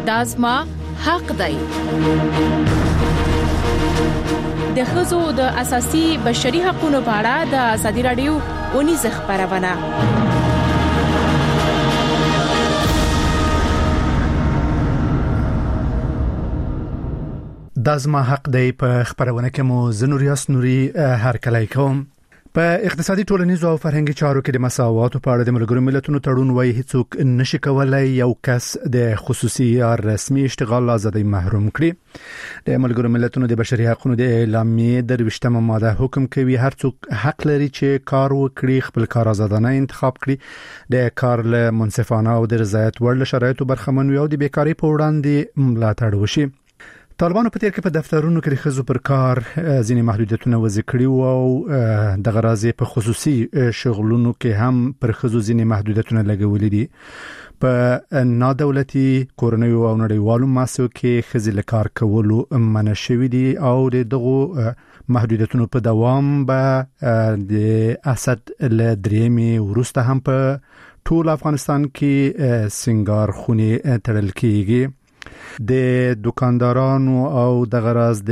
دا زما حق دی. د ښځو د اساسي بشري حقوقو په اړه د ازادي رادیو ونیزه خبرونه. دا زما حق دی په خبرونه کې مو زنوریاس نوري هر کله کوم. په اقتصادي ټولنیزو او فرهنګي چارو کې د مساواتو په اړه د ملګرو ملتونو تړون وايي هیڅوک نشي کولای یو کس د خصوصي یا رسمي اشتغال ازادي محروم کړي. د ملګرو ملتونو د بشري حقوقو د اعلامیې د 20مه ماده حکم کوي هر څوک حق لري چې کار وکړي، خپل کار آزادانه انتخاب کړي، د کار له منصفانه او د رضایت وړ شرایطو برخمن وي او د بیکاری په وړاندې ملاتړ وشي. طالبانو په تیر کې په دفترونو کې د ښځو پر کار ځینې محدودیتونه وضع کړي او د غرضې په خصوصي شغلونو کې هم پر ښځو ځینې محدودیتونه لګولې دي. په نادولتي کورنیو او نړیوالو مؤسسو کې ښځې له کار کولو منع شوي دي او دغه محدودیتونو په دوام به د اسد له درېمې وروسته هم په ټول افغانستان کې سنگار خونې تړل کېږي. د دکاندارانو او د غرض د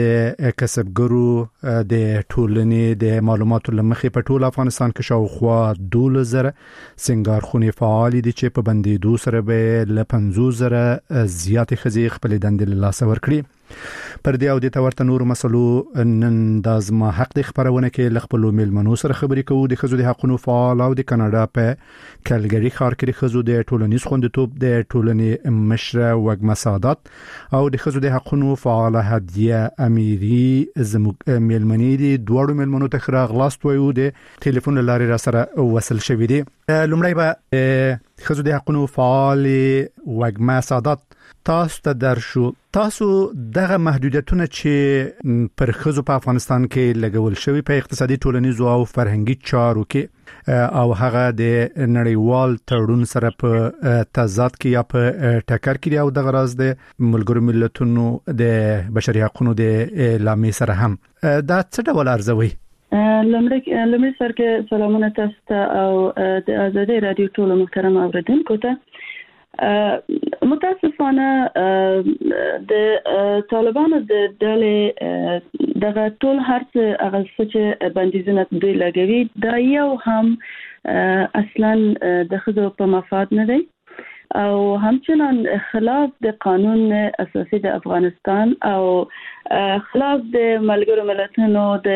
کسبګرو د ټولنې د معلوماتو لمخې په ټول افغانستان کې شاوخوا 12,000 سنگار خونې فعال دي چې په بندیدو سره به ل 50,000 زیات ښځې خپل دندې له لاسه ورکړي. پر دې او د تورته نور مسلو نن د ازما حق د خبرونه کې لخپل میلمنو سره خبرې کوو. د ښځو د حقوقو فعال او د کاناډا په کلګری ښار کې د ښځو د ټولنیز خوندیتوب د ټولنې مشره وګما سعادت او د ښځو د حقوقو فعال هدیه امیری زموږ میلمنې دي. دوړو میلمنو ته خراغلاست وایو د ټلیفون لارې را سره وصل شوې دي. لومړی به ښځو د حقوقو فعال وګما سعادت تاسو ته درشو. تاسو دغه محدودیتونه چې پر ښځو په افغانستان کې لګول شوی په اقتصادي ټولنیزو او فرهنګي چارو کې او هغه د نړیوال تړون سره په تضاد کې یا په ټکر کې او د غرض د ملګرو ملتونو د بشري حقوقو د اعلامیې سره هم دا څه ډول ارزوي؟ لمړی سر کې سلامونه تاسو ته او د ازادي رادیو ټول محترم اوریدونکو ته. متاسفانه د طالبانو د ډلې دغه ټول هرڅ هغه چې بندیزونه دوی لګوي دا یو هم اصلا د ښځو په مفاد نه دی او همچنان خلاف د قانون اساسي د افغانستان او خلاف د ملګرو ملتونو د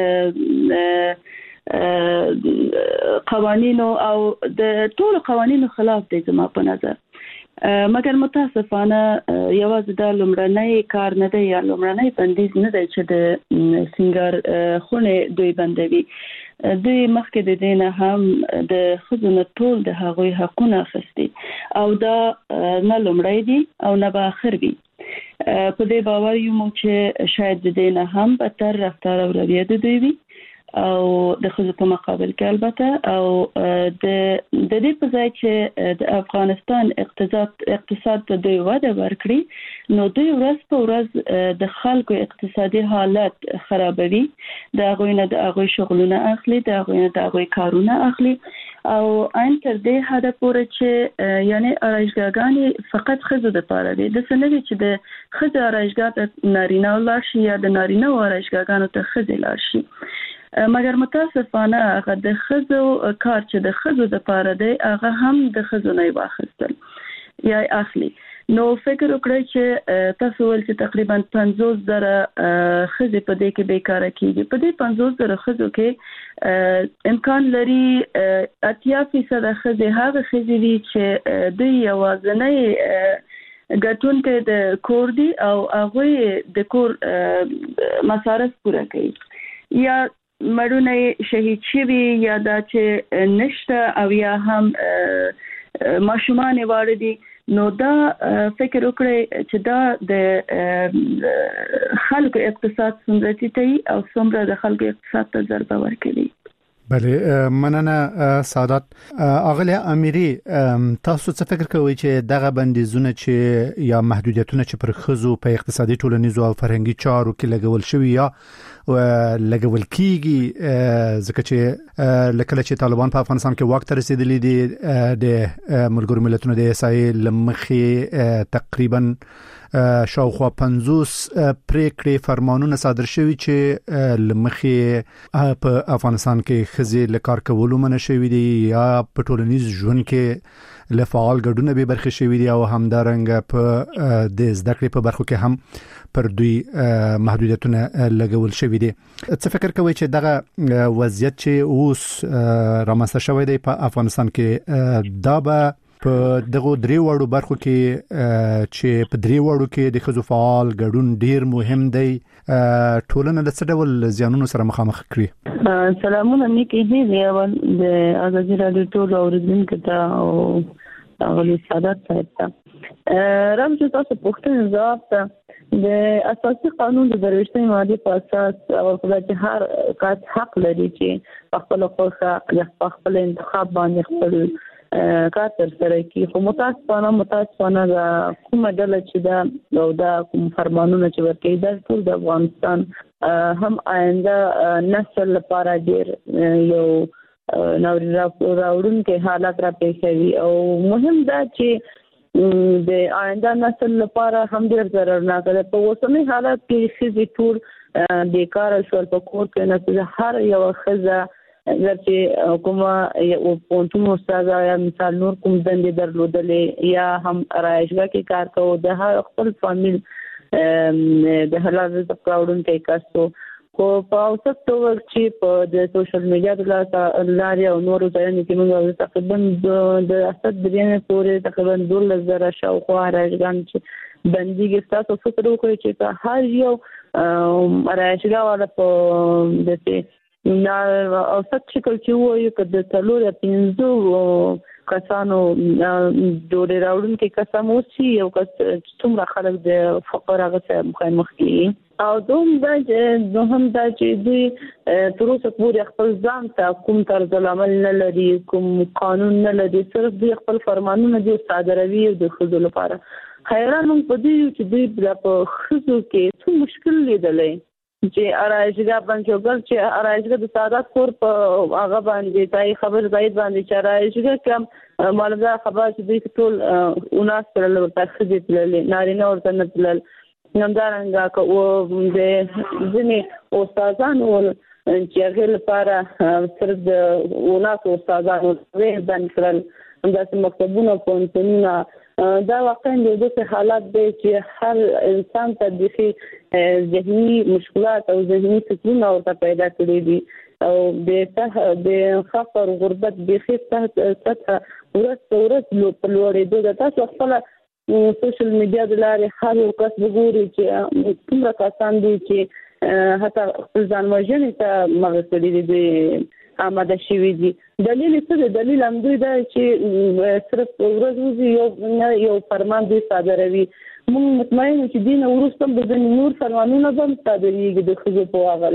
قوانینو او د ټول قوانینو خلاف دی زما په نظر. مګر متاسفانه یوازې د لومړنۍ کار نه دی یا لومړنۍ بندیز نه دی چې د سنگار خونه دوی بندوي. دوی مخکې د دینه هم د ښځو ټول د هغوی حقوقونه اخیستي او دا نه لومړی دی او نه به اخر وي. په دې باور یم چې شاید د دینه هم بدتر رفتار او رویه دوی وي او د ښځو په مقابل کې البته او د دې په ځای چې د افغانستان اقتصاد ته دوی وده ورکړي نو دوی ورځ په ورځ د خلکو اقتصادي حالت خرابوي. د هغوی نه د هغوی شغلونه اخلي، د هغوی نه د هغوی کارونه اخلي او ان تر دې حد پورې چې یعنی ارایشګاګانې فقط ښځو لپاره دي. د سنوي چې د ښځو ارایشګا ته نارینه ولاړ شي یا د نارینه ارایشګاګانو ته ښځې لاړ شي. مګر متاسفانه هغه د ښځو کار چې د ښځو لپاره دی هغه هم د ښځو نه واخیستل یا اخلي. نو فکر وکړئ چې تاسو ول چې تقریبا 50,000 ښځې په دې کې بیکاره کیږي. په دې 50,000 ښځو کې امکان لري 80% ښځې هغه ښځې دي چې دوی یوازینۍ ګټونکې د کور دي او هغه د کور مصارف پوره کوي یا مړونه شهید شوي یا دا چې نشته او یا هم ماشومان واره دي. نو دا فکر وکړئ چې دا د خلکو اقتصاد څومره ټیټي او څومره د خلکو اقتصاد ته ضربه ورکوي. بله مننه سعادت. اغلی امیری تاسو څه فکر کوئ چې دغه بندیزونه چې یا محدودیتونه چې پر ښځو په اقتصادي ټولنیزو او فرهنګي چارو کې لګول شوی یا لګول کیږي ځکه چې لکه چې طالبان په افغانستان کې واک ته رسیدلي دي د ملګرو ملتونو د اسای لمخې تقریبا شاوخوا 50 پریکړې فرمانونه صادر شوي چې لمخې په افغانستان کې خزي لکار کولو منع شوي دي یا په ټولنیز ژوند کې لفعال ګډونه به برخه شوي دي او همدارنګه په د زده کړې په برخو کې هم پر دوی محدودیتونه لګول شوي دي. څه فکر کوئ چې دغه وضعیت چې اوس رامنځته شوی دی په افغانستان کې دا به په دغه درې وړو برخو کې چې په درې وړو کې د خزو فعال ګډون ډیر مهم دی ټولنه د څه ډول زیانونو سره مخامخ کړي؟ سلامونه نیکی دی اول د ازادي رادیو ټول اوریدونکو ته او غلي سعادت صاحب ته راځي تاسو پوښتنه ځواب ته د اساسي قانون د 23 ماده په اساس او خدای هر کس حق لري چې خپل خوښه د خپل انتخاب باندې خپل کار تر سره کی خو متاسفانه دا کومه ډله چې دا کوم فرمانونه چې ورکړي دا ټول د افغانستان هم آینده نسل لپاره ډیر یو ناورین راوړونکي حالات را پیښوي او مهم دا چې د آینده نسل لپاره هم ډیر ضررناک ده. په اوسنی حالت کې چې ټول بیکار شول په کور کې نه هر یو خزه چې کومه یو پونتون استاد یا مثال نور کوم دندې درلودلې یا هم رایشګه کې کار کوو د هر خپل فامیل د حلال رزق راوړونکي کسو خو په اوسط توګه چې په د سوشل میډیا د لارې او نورو ځایونو کې موږ تقریبا د اسد بریانه پورې تقریبا 12,000 شاوخوا رایشګان چې بنديږي. تاسو فکر وکړئ چې هر یو رایشګا والا په دته نه اوسط شکل چې وایي چې د تلور 15 کسانو جوړ راوړونکي کسان اوسي یو کس څومره خلک د فقر هغه سره مخامخ کیږي او دوم دا چې دوی تر اوسه پورې خپل ځان ته کوم طرز عمل نه لري کوم قانون نه لري صرف دوی خپل فرمانونه دي صادروي د خزو لپاره. حیران هم پدې چې دوی په خزو کې څه مشکل لیدلې چې ارایشګه بنچوګل چې ارایشګه د سعادت کور په هغه باندې تای خبر زید باندې چې ارایشګه کوم مالدا خبر چې دوی ټول اوناس پر ورته خدي تلل نارینه ورته نه تلل نمدارنګه کو د ځنې استادانو چې هغه لپاره صرف د اوناس استادانو وې باندې کړل همداسې مکتبونه پونتونه دا واقعا د دې حالات دی چې هر انسان ته د ذهني مشکلات او ذهني فکرونه ورته پیدا کړي دي او د خطر غربت د خسته سطح ورځ په لوړېدو د تاسو خپل سوشل میډیا د لارې هر یو کس وګوري چې څومره کسان دي چې حتی ځان وژنې ته مغه کړي دي آماده شوی دي. دلیل څه دی؟ دلیل هم دوی دا چې صرف ورځ یو فرمان دوی صادروي. موږ مطمئن یو چې دین وروسته به نور فرمانونه هم صادریږي د ښځو په هغه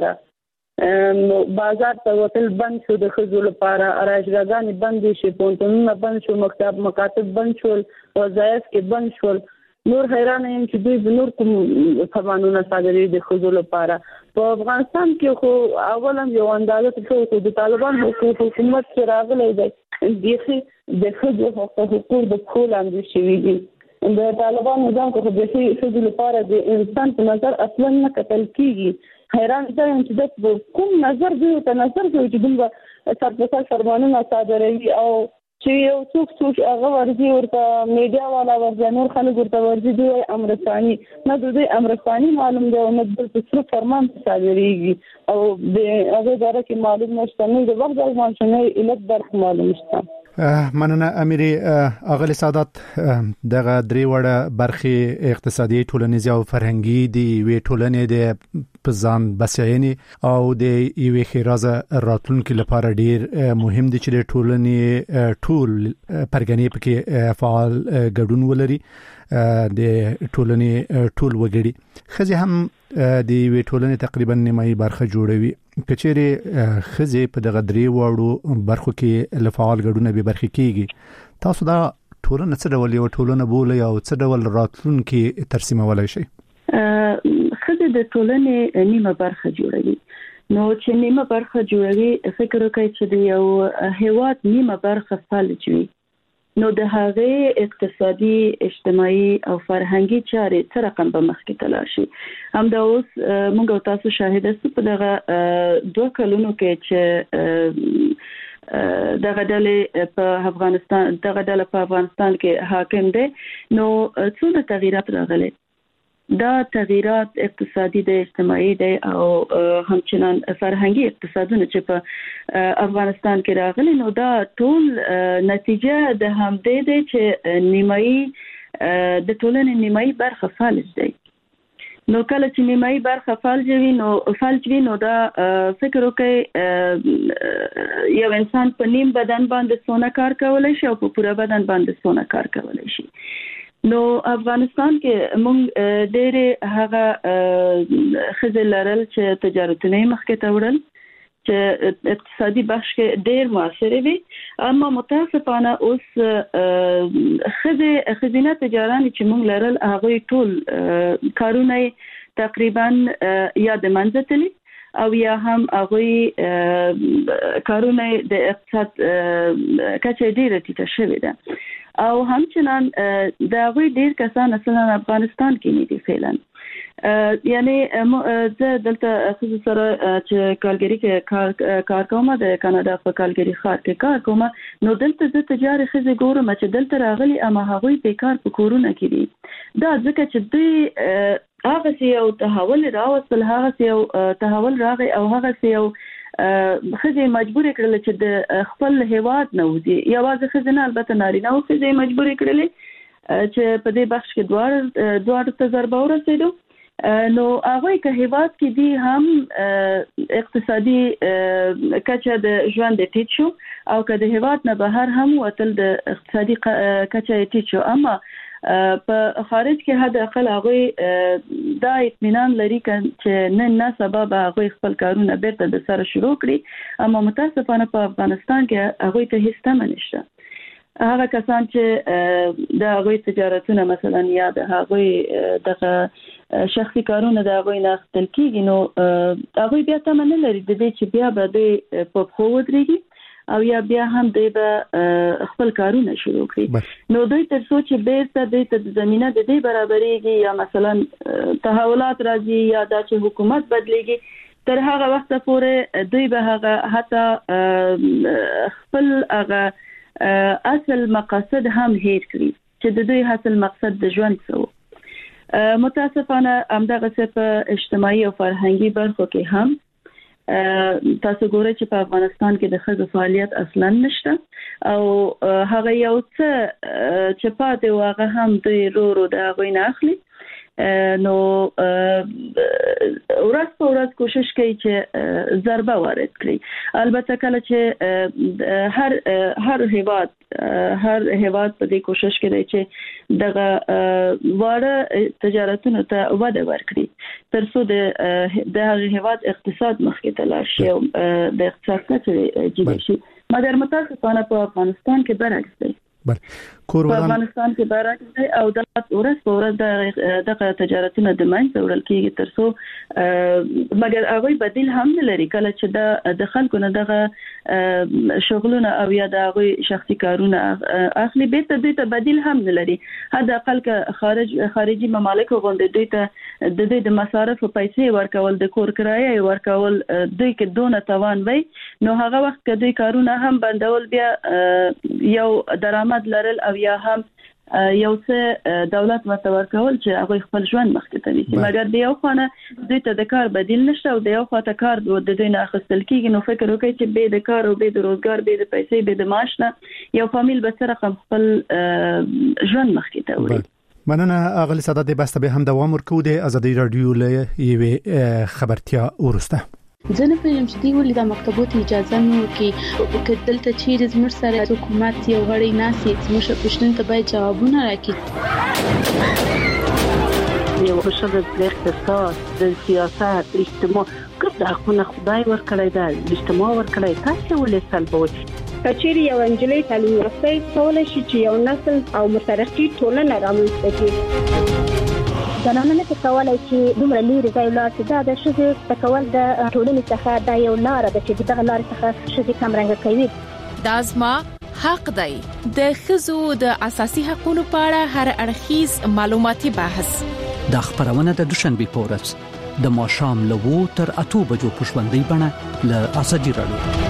لپاره. بازار ته وتل بند شو د ښځو لپاره، ارایشګاګانې بندې شي، پوهنتونونه بند شو، مکاتب بند شول، وظایف کې بند شول. نور حیران یم چې دوی به نور کوم فرمانونه صادروي د ښځو لپاره. په افغانستان کې خو اول هم یو اندازه څه د طالبان حکومت چې راغلی دی بیخي د ښځو حقوق د پښو لاندې شوي دي. د طالبان نظام خو بیخي ښځو لپاره د انسان په نظر اصلا نه کتل کېږي. حیران دا یم چې د کوم نظر دوی ورته نظر کوي چې دوی سرپسر فرمانونه صادروي او چې یو څوک هغه ورځي ورته میډیا والا ورځي نور خلک ورته ورځي دوی امرستاني نه دوی امرستاني معلوم دی او نه د صرف فرمان صادریږي او د هغه دره کې معلوم نشته نه د وخت د ماشینه علت در معلوم نشته. مننه امیري اغلی سعادت. دغه درې وړه برخې اقتصادي، ټولنیزه او فرهنګي دی وی ټولنې د پزان بسیاینې او د یوې خیرازه راتلونکو لپاره ډیر مهم دي چې د ټولنې ټول پرګنې پکې فعال ګډون ولري، د ټولنې ټول وګړي. خزي هم د یوې ټولنې تقریبا نیمایي برخه جوړوي. کچېره خزي په دغه درې وړو برخو کې لفعال ګډون به برخه کیږي. تاسو دا ټولنه څه ډول یو ټولنه بولئ او څه ډول راتلونکي ترسیمولای شئ؟ خزي د ټولنې نیمه برخه جوړوي. نو چې نیمه برخه جوړوي فکر وکړئ چې د یو هیواد نیمه برخه فلج وي، نو د هغه اقتصادي، اجتماعي او فرهنګي چارې څه رقم به مخکې تلل شي. همدا اوس موږ تاسو شاهد یاست په دغه 2 کلونو کې چې دغه ډلې په افغانستان کې حاکم دي، نو څونه تغیرات راغلي. دا تغیرات اقتصادي دي، اجتماعي دي او همچنان فرهنګي اقتصادونه چې په افغانستان کې راغلي، نو دا ټول نتیجه د همدې دي چې نیمایي د ټولنې نیمایي برخه فلج دي. نو کله چې نیمایي برخه فلج وي نو دا فکر وکړئ یو انسان په نیم بدن باندې څونه کار کولای شي او په پوره بدن باندې څونه کار کولای شي. نو افغانستان کې موږ ډېر هغه خزل لرل چې تجارتونه مخکې ته وړل چې اقتصادي بخش کې ډېر موثر وي، اما متاسفانه اوس خزینه تجاران چې موږ لرل هغه ټول کارونه تقریبا یا د منځ تللی او یا هم هغه کارونه د اقتصاد کچه ډیره ټیټه شوې ده او همچنان د هغه ډیر کسان اصلا افغانستان کې نه دي فعلا. یعنی زه دلته خصوصا سره چې کالګری کې کار کوم، د کاناډا په کالګری ښار کې کار کوم، نو دلته زه تجارت خزه ګورم چې دلته راغلي اما هغه بیکار په کورونه کې دي. دا ځکه چې دوی هغه یو تحول راوستل، هغه یو تحول راغی او هغه یو خزه مجبور کړل چې د خپل هیواد نه وځي. یوازې خزه نه، البته نارینه او خزه مجبور کړل چې په دې بخش کې دوه ته ضربه ورسېدو. نو هغه که هیواد کې دي هم اقتصادي کچه د ژوند ټیټ شو او که د هیواد نه بهر هم وتل د اقتصادي کچه ټیټ شو، اما په خارج کې حد اقل هغه دا اطمینان لري چې نه سبب هغه خپل کارونه بیرته د سره شروع کړي، اما متاسفانه په افغانستان کې هغه ته هیڅ تمه نشته. هغه کسان چې د هغه تجارتونه مثلا یا د هغه دغه شخصي کارونه د هغه نه خپل کیږي، نو هغه بیا تمه نه لري د دې چې بیا به د په خو ودرېږي او یا بیا هم د خپل کارونه شروع کړي. نو دوی تر څو چې بیرته د زمينه د دې برابرېږي یا مثلا تحولات راځي یا د حکومت بدلېږي، تر هغه وخت پورې دوی به هغه حتی خپل هغه اصل مقاصد هم هیر کړی چې د دوی اصل مقصد د ژوند څه. متاسفانه همدغه څه په اجتماعي او فرهنګي برخو کې هم تاسو ګورئ چې په افغانستان کې د ښځو فعالیت اصلا نشته او هغه یو څه چې پاتې هغه هم دوی رو د هغه نه اخلي. نو ورځ په ورځ کوشش کوي چې ضربه وارد کړي. البته کله چې هر هیواد په دې کوشش کوي چې دغه واړه تجارتونو ته وده ورکړي تر څو د هغه هیواد اقتصاد مخکې ته لاړ شي او د اقتصاد کچه جدي شي. مګر متاسفانه په افغانستان کې برعکس دی. په افغانستان کې برعکس دی او د ورځ په ورځ دغه تجارتونه د منځ وړل کېږي تر څو مګر هغه بدیل هم نه لري. کله چې د خلکو نه دغه شغلونه او یا د هغه شخصي کارونه اخلي، بیرته دوی ته بدیل هم نه لري. حتی اقل که خارجي ممالک غونډې دوی ته د دوی د مصارف پیسې ورکول، د کور کرایه ورکول، دوی کې دونه توان وي، نو هغه وخت کې دوی کارونه هم بندول، بیا یو درآمد لرل او یا هم یو څه دولت متور کول چې هغه خپل ژوند مخکې ته وي. مګر د یو خانه دوی ته د کار بدیل نشته او د یو خاطر کار د دوی نه اخیستل کیږي. نو فکر وکړئ چې به د کار او به د روزګار، به د پیسې، به د معاش نه یو فامیل به سره خپل ژوند مخکې ته وړي. مننه اغلی سادات بسته به هم دوام ورکو د ازادي رادیو له یوه خبرتیا ورسته. زه نه پوهیږم چې دوی ولې د مکتبونو اجازه نه ورکوي. که دلته چیرې زموږ سره حکومت یو غړی ناسي زموږ پوښتنو ته باید ځوابونه راکړي. یو ښه د اقتصاد، د سیاست، اجتماع ګډ حقونه خدای ورکړی دی، اجتماع ورکړی، تاسو ولې سلبوي؟ کچېرې یو انجلۍ تعلیم یافته کولای شي چې یو نسل او مترقي ټولنه رامنځته کړي. زنانه نه کولای چې دومره لري ځای لاړ شي. دا د ښځې تکول د ټولنې څخه دا یو لار ده چې دغه لار څخه ښځې کمرنګ کوي. دا زما حق دی. د ښځو د اساسي حقوقو په اړه هر اړخیز معلوماتي بحث د خبرونه د دوشنبه په ورځ د ماښام له 2 تر 8 بجو په ژوندۍ بڼه له اساسي راډیو.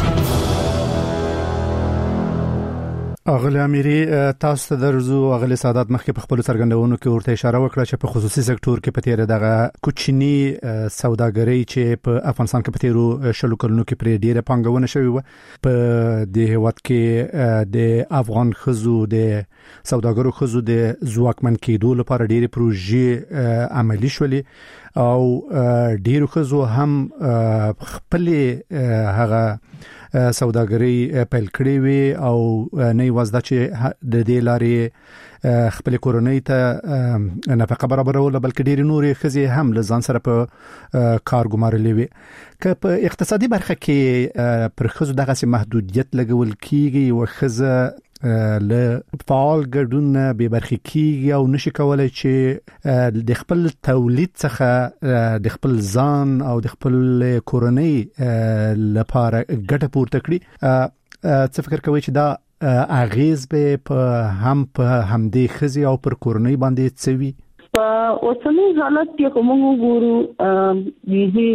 اغلی اميري تاسو ته درزو اغلی سادات مخکې په خپل څرګندونو کې ورته اشاره وکړه چې په خصوصي سکتور کې په تیر دغه کوچني سوداګرۍ چې په افغانستان کې په تیرو شلو کلونو کې پرې ډیره پانګونه شوې و په د هیواد کې د افغان خزو د سوداګرو خزو د ځواکمن کېدو لپاره ډیره پروژې عملی شولې او ډیرو خزو هم خپل هغه سوداګري پیل کړې وي او نه وازده چې د دې لارې خپل کورنۍ ته نفقه برابرول بلکې ډېر نورې خزي هم لزان سره په کار ګمارلې وي. که په اقتصادي برخه کې پر خزو دغه محدودیت لګول کیږي او خزه له فعال ګډون به برخه کیږي او نشي کولای چې د خپل تولید څخه د خپل ځان او د خپل کورنۍ لپاره ګټه پورته کړي. څه فکر کوي چې دا اغیز به په همدې خزي او پر کورنۍ باندې څوي؟ په اوسنۍ حالت کې کوم وګورو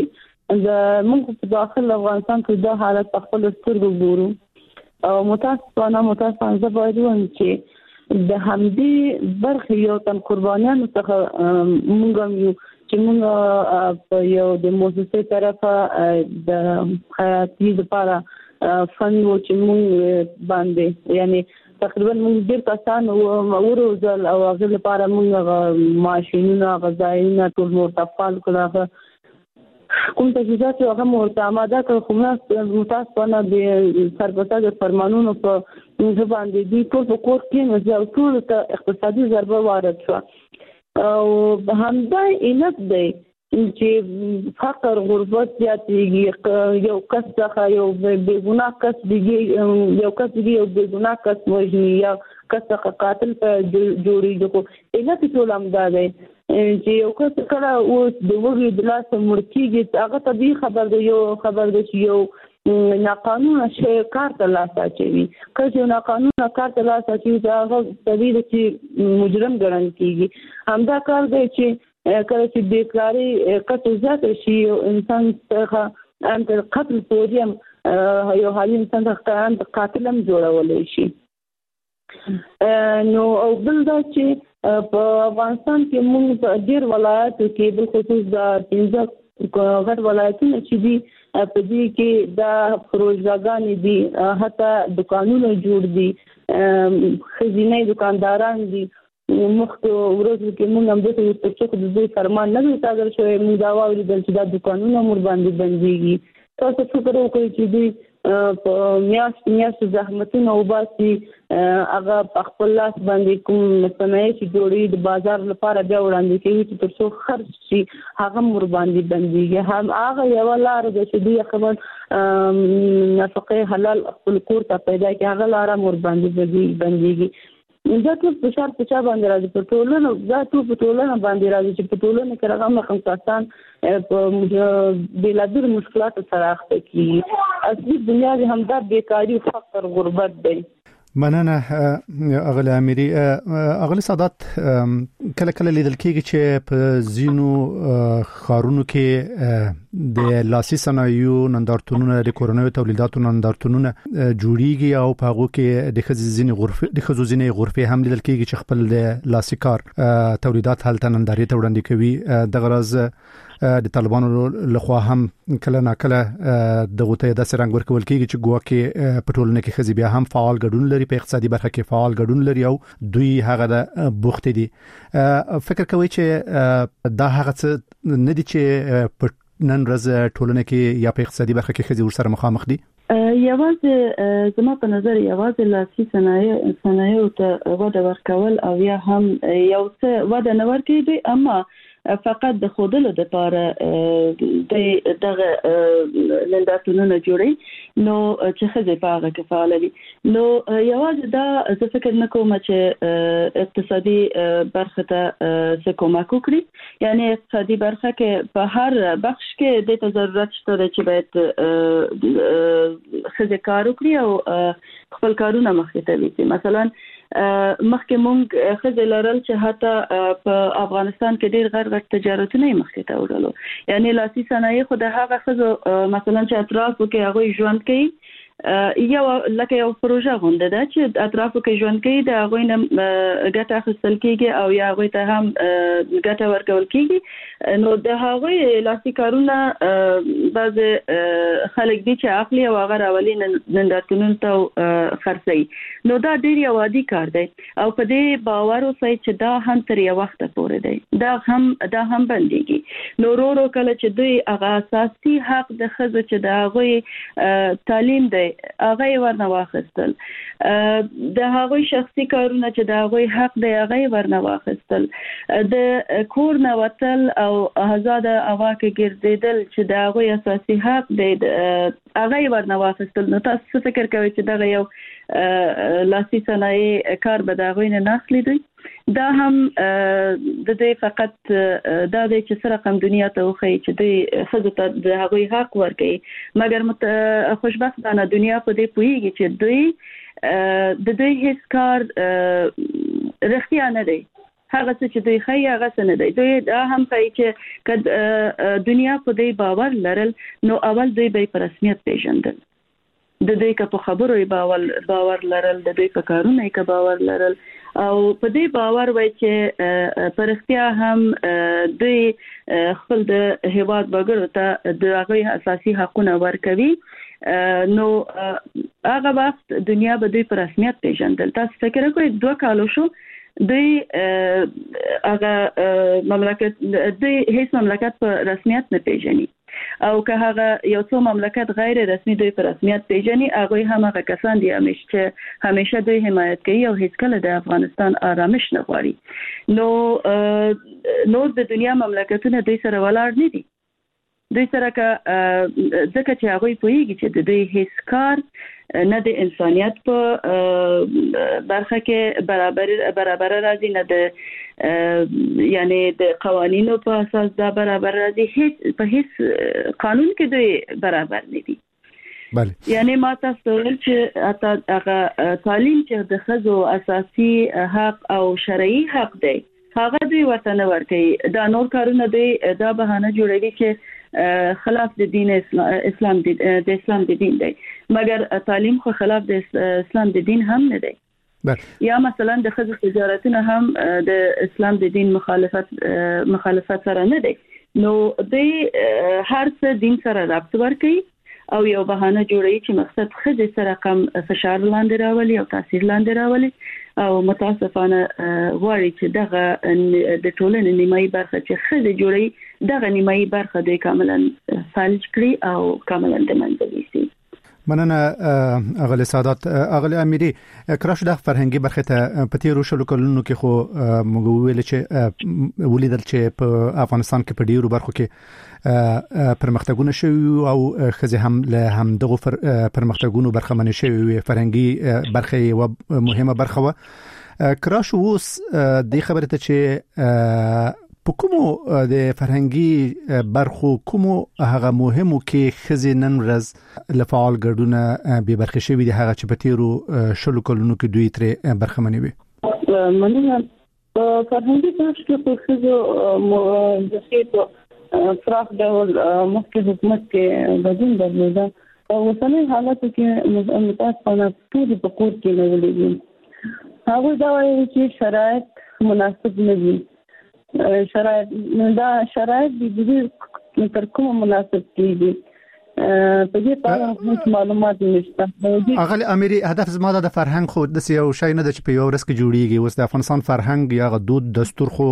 د موږ په داخل افغانستان کې دا حالت په خپل سترګو ګورو او متاسفانه زه باید وایم چې د همدې برخې یو تن قربانیانو څخه موږ یو چې موږ په یو د موسسې طرفه د حیاتي لپاره فن و چې موږ باندې یعنی تقریبا موږ ډېر کسان وروزل او هغه لپاره موږ ماشینونه غذایونه ټول مرتفال کړه کوم تجهیزات هغه مرته آماده کړ خو متاسفانه د سربسته د فرمانونو په موږ باندې دي ټول په کور کې نو ټول ته اقتصادي ضربه وارد شو او همدا علت دی چې فقر غربت زیاتېږي. یو کس څخه یو بېګناه کس دیږي یو کس دیږي یو بېګناه کس وژني یا کس څخه قاتل په جوړېږي خو علت ټول همدا دی چې یو کس کله اوس د وګړي د لاس مړ کېږي هغه طبیعي خبر دی چې یو ناقانونه شی کار ته لاس اچوي. که چې ناقانونه کار ته لاس اچوي هغه طبیعي دی چې مجرم ګڼل کېږي. همدا کار دی چې کله چې بیکاري قطع زیات شي انسان څخه انت قتل پوریم یو حالي انسان څخه قاتل هم جوړولای شي. نو او بل دا چې په افغانستان کې موږ په ډېر ولایتو کې بل خصوص د 15 غټ ولایتونه چې دي په دې کې دا پروژګانې دي حتی دکانونه جوړ دي خزینه دکانداران دي. مخکې ورځو کې موږ هم د څه د دې فرمان نه دی صادر شوی موږ دا واوریدل چې دا دکانونه مور باندې بنديږي. تاسو فکر وکړئ چې دوی په میاشت زحمتونه وباسي هغه په خپل لاس باندې کوم صنایع چې جوړي د بازار لپاره بیا وړاندې کوي چې تر څو خرج شي هغه مور باندې بنديږي. هم هغه یو لار ده چې دوی خپل نفقه حلال خپل کور ته پیدا کوي هغه لار مور باندې بنديږي. دا ټول فشار باندې راځي په ټولنه باندې راځي چې په ټولنه کې راغلم کسان په بلادر مشکلات سره اخته کیږي. اصلي بنیاد هم دا بیکاری فقر غربت دی. مننه اغلی اميري. اغلی سادات کله کله لیدل کېږي چې په زینو خارونو کې د لاسي صنایعو نندارتونونه د کورنیو تولیداتو نندارتونونه جوړیږي او په هغه کې د خزوزینې غرفه هم لیدل کېږي چې خپل د لاسي کار تولیدات هلته ننداري ته وړاندې کوي. د غرض د طالبانو لخوا هم کله ناکله دغه ته د سرنګ ورکول کېږي چې ګواکې په ټولنه کې خزي بیا هم فعال ګډون لري په اقتصادي برخه کې فعال ګډون لري او دوی هغه د بوخت دي. فکر کوي چې دا هغه څه نه دي چې په نن ورځ ټولنه کې یا په اقتصادي برخه کې خزي ورسره مخامخ دي؟ یوازې زما په نظر یوازې لاسي صنایع ته وده ورکول او یا هم یو څه وده نه ورکېږي اما فقط د خودلو د لپاره د دغه نندارتونونه جوړي نو چې خزه په هغه کې فعال دي نو یوازې دا زه فکر نکوم چې اقتصادي برخه ته څه کومک وکړي یعنی اقتصادي برخه کې په هر بخش کې د ضرورت شته چې باید خزه کار وکړي او خپل کارونه مخکې ته وي مثلا مخکې مونږ خزه لرل چې حتی په افغانستان کې ډېر غټ تجارتونه مخکې ته وړلو یعنی لاسي صنایع خو د هغه خزو مثلا چې اطرافو کې هغه ژوند کوي یو لکه یو پروژه غونډه ده چې اطرافو کې ژوند کوي د هغه نه ګټه اخیستل کیږي او یا هغه ته هم ګټه ورکول کیږي نو د هغه لاسي کارونه بعض خلک دي چې عقلي او هغه راولي نندارتونونو ته خرڅي نو دا ډیر یو عادي کار دی او په دې باور اوسئ چې دا هم تر یو وخت پورې دی دا هم بنديږي نو ورو کله چې دوی هغه اساسي حق د خزو چې د هغه تعلیم دی هغه ورنه واخیستل د هغه شخصي کارونه چې د هغه حق دی هغه ورنه واخیستل د کور نه وتل او آزاد هوا کې ګرځیدل چې د هغه اساسي حق دی هغه ورنه واخیستل نو تاسو فکر کوئ چې دا یو لاسي صنایع کار به دا غوینه ناخلی دی دا هم د دې فقط دا د چې سره قم دنیا ته وخی چې د خزه د هغوی حق ورکړي مګر خوشبختانه دنیا په دې پوهیږي چې دوی د دوی هیڅ کار رښتیا نه دی هغه چې دوی خی هغه څه نه دی دوی دا هم کوي چې کله دنیا په دې باور لرل نو اول دوی به په رسمیت پیژندل د دوی په خبرو باور لرل د دوی په کارونو کې باور لرل او په دې باور وای چې پرختیا هم دوی خپل د هیواد وګړو ته د هغه اساسي حقوقونه ورکوي نو هغه وخت دنیا به دوی په رسمیت پیژندل تاسو فکر کوئ 2 کال شو دوی هغه مملکت دوی هیڅ مملکت په رسمیت نه پیژني او که هغه یو څو مملکت غیر رسمي دوی په رسمیت پیژني هغه هم هغه کسان دي همیشه دوی حمایت کوي او هیڅ کله د افغانستان آرامش نه غواړي نو د دنیا مملکتونه دوی سره ولاړ نه دي دوی سره ځکه چې هغه پوهیږي چې د دوی هیڅ کار نه د انسانيت په برخه کې برابر راځي نه د یعنی د قوانینو په اساس دا برابر راځي په هیڅ قانون کې دوی برابر نه دي بله یعنی ما تاسو ول چې هغه تعلیم چې د خزو اساسي حق او شرعي حق دی هغه دوی ورته نه ورکوي دا نور کارونه دوی دا بهانه جوړوي چې خلاف د دین اسلام د اسلام د دین دی مګر تعلیم خو خلاف د اسلام د دین هم نه دی یا مثلا د خزو تجارتونه هم د اسلام د دین مخالفت سره نه دی نو دوی هر څه دین سره رابط ورکوي او یو بهانه جوړوي چې مقصد خزه سره کم فشار لاندې راولي او تاثیر لاندې راولي او متاسفانه غواړي چې دغه د ټولنې نیمایي برخه چې خزه جوړي دغه نیمایي برخه د کاملا فلج کړي او کاملا د منځوي سي مننه اغلی سادات اغلی امیری کراش د فرهنګي برخه ته پتی روشلو کلونو کې خو موږ ویل چې ولیدل چې په افغانستان کې په ډیرو برخو کې پرمختګونه شوي او خزه هم له هم دغه پرمختګونو برخه منې شوي فرهنګي برخه او مهمه برخه و کراش اوس د خبره ته چې په کومو د فرهنګي برخو کومو هغه مهمو کې خزینن رز لفعال ګډونه به برخه شوی د هغه چې په تیرو شلو کلونو کې دوی تر برخه منی وي مننه فرهنګي برخه کې په خزو د سیټ فراخ ډول مخکې حکومت کې بدون درلوده او اوسنۍ حالت کې متاسفانه ټول په کور کې نه ولېږي هغه دا وایي چې شرایط مناسب نه دي شرایط د دې تر کومه مناسب کیږي په دې اړه هیڅ معلومات نشته اغلی امیری هدف زما د فرهنګ خو د یو شی نه د چې په یو ورځ کې جوړیږي اوس د افغانستان فرهنګ یا غدود دستور خو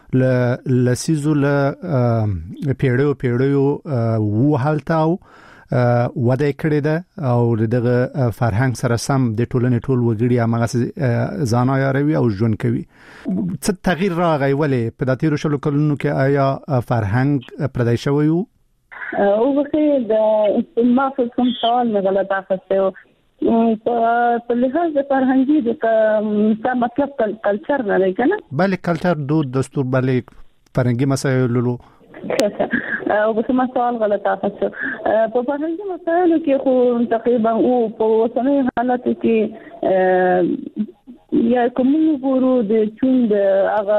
لسیزو ل پیړیو وو حالتاو وده کړی ده او دغه فرهنګ سره سم د ټولنې ټول وګړي هغه ځان عیاروي او ژوند کوي. څه تغییر راغی ولې په داتیرو شلو کلونو کې آیا فرهنګ پردای شوی وو؟ او بخیر د ما کوم سوال نه غلط اخسته په لحاظ د فرهنګي د مطلب کلچر نه دی کنه، بله کلچر دود دستور بله فرهنګي مسایلو او بس ما سوال غلط اخسته. په فرهنګي مسایلو کې خو تقریبا او په وسنۍ حالت کې یا کوم ګورو د چون د هغه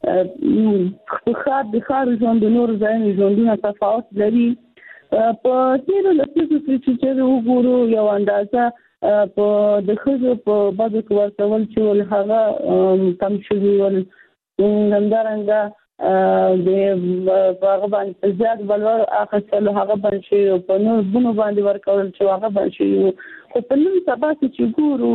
د خار ژوند د نور ځای ژوندونه تفاوت لري. په تیرو لسیزو کې چې وګورو یو اندازه په د خزو په بعضو کې ورکول چې هغه کم شوي ول همدارنګه د هغه باندې زیات بلور اخیستل هغه باندې په نور بونو باندې ورکول چې هغه باندې خو په نن سبا چې ګورو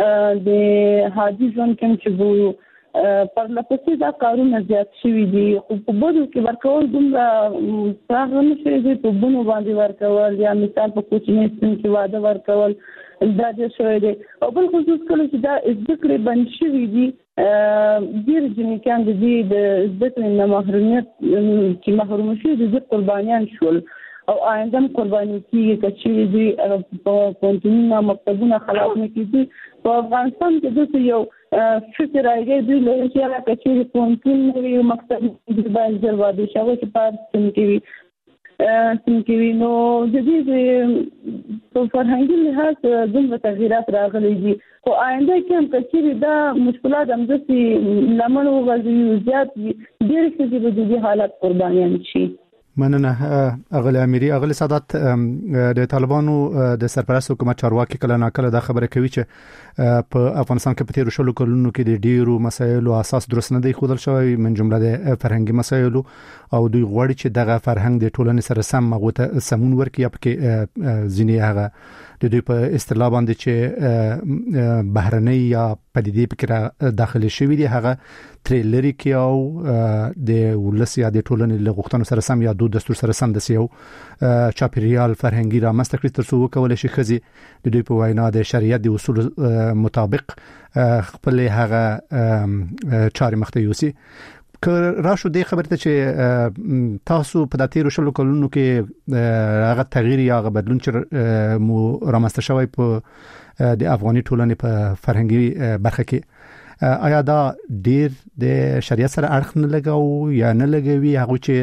د حاجی ژوند کې چې ګورو پر لپسې دا کارونه زیات شوي دي. خو په بودو کې ورکول دومره هغه نشي دي په بونو باندې ورکول یا مثال په کوچني سن کې واده ورکول دا د شوی دي. او بل خصوص کله چې دا ذکر بند شوي دي ډیر جنکان دي د ذکر نه محرومیت چې محروم شي د قربانیان شول او آینده قرباني کیږي چې دي په پونتونه مکتبونه خلاص نه کیږي. په افغانستان کې د یو فکر راځي د لوی چې راکې چې پونتونه یو مکتب د باندې ځوابي شوی چې پاتې سمکوي نو د دې په فرهنګي لحاظ دومره تغیرات راغلي دي. خو آینده کې هم کچېرې دا مشکلات هم داسې لمن وغځوي زیات ډېر ښځې به د دې حالت قربانیان شي. مننه اغلی امیری. اغلی سادات د طالبانو د سرپرست حکومت چارواکي کله ناکله دا خبره کوي چې په افغانستان کې په تیرو شلو کلونو کې د ډیرو مسایلو اساس درست نه دی ښودل شوی من جمله د فرهنګي مسایلو او دوی غواړي چې دغه فرهنګ د ټولنې سره سم مغوته سمون ورکړي یا پکې ځینې هغه د دوی په اصطلاح باندې چې بهرنۍ یا پدیدې پکې داخلي شوی دي هغه تریلری کې او د ولس یا د ټولنې له غوښتنو سره سم یا دود دستور سره سم د سیو چاپیریال فرهنګي را مستقل تر څو وکول شي خزي د دوی په وینا د شریعت د اصول مطابق خپل هغه چاري مخته یوسي. که راشو دې خبرته چې تاسو په داتیرو شلو کلونو کې هغه تغییر یا هغه بدلون چې مو رامنځته شوی په د افغاني ټولنې په فرهنګي برخه کې آیا دا ډیر د شریعت سره اړخ نه لګاو یا نه لګوي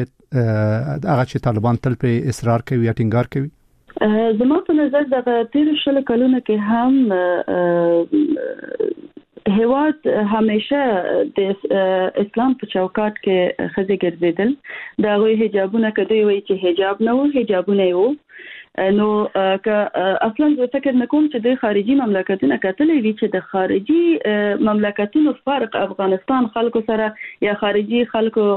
هغه چې طالبان تل په اصرار کوي یا ټینګار کوي؟ زما په نظر د تیرو شلو کلونو کې هم هیواد همیشه د اسلام په چوکاټ کې خزې ګرځیدل. دا غوي حجابونه کدی وی چې حجاب نه وو حجابونه وو نو که اصلا زه فکر نکوم چې د خارجي مملکتونو کتلې وی چې د خارجي مملکتونو فرق افغانستان خلکو سره یا خارجي خلکو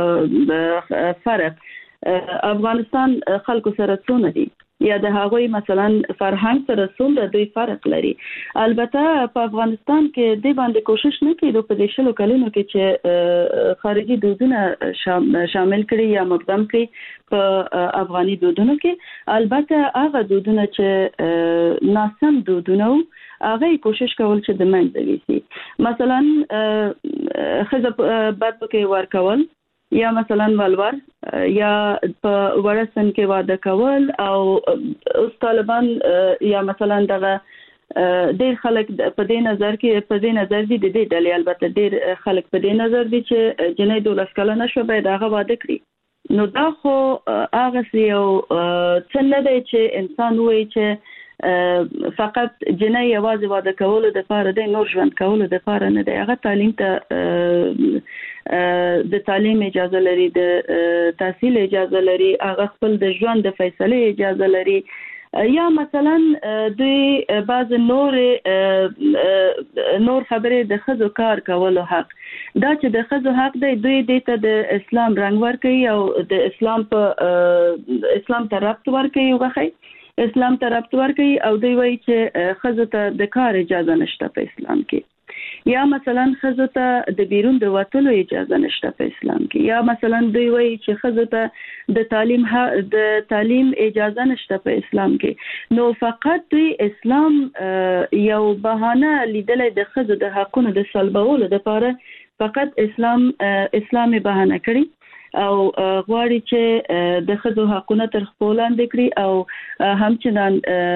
فرق افغانستان خلکو سره څونه دي یا د هغوی مثلا فرهنګ سره څومره دوی فرق لري. البته په افغانستان کې د باندې کوشش نه کیدو په دې شلو کلونو کې چې خارجي دودونه شامل کړي یا مقدم کړي په افغاني دودونو کې. البته هغه دودونه چې ناسم دودونه هغه کوشش کول چې د منځ وي مثلا خزه بد کې ورکول یا مثلا ولور یا په ورسن کې واده کول او اوس طالبان یا مثلا دغه ډېر خلک په دې نظر دي د دې ډلې البته ډېر خلک په دې نظر دي چې جنې 12 کلنه شو باید هغه واده کړي. نو دا خو هغه یو څنګه دی چې انسان وایي چې فقط جنې یوازې واده کول د لپاره د نور ژوند کول د لپاره نه دی. هغه تعلیم ته د تعلیم اجازه لري، د تحصیل اجازه لري، هغه خپل د ژوند د فیصله اجازه لري یا مثلا دوی بعض نور خبره د خزو کار کولو حق دا چې د خزو حق دی دوی دته د اسلام رنگ ورکي او د اسلام په اسلام ته ربط ورکي وغخي اسلام ته ربط ورکي او دوی وایي چې خزو ته د کار اجازه نشته په اسلام کې. یا مثلا خزو ته د بیرون د وټلو اجازه نشته په اسلام کې، یا مثلا دوی وایي چې خزو ته د تعلیم اجازه نشته په اسلام کې. نو فقط دوی اسلام یو بهانه لیدلې د خزو د حقونو د سلبولو لپاره فقط اسلام بهانه کړی او غواړي چې د خزو حقونه تر خپل لاندې کړي او همچنان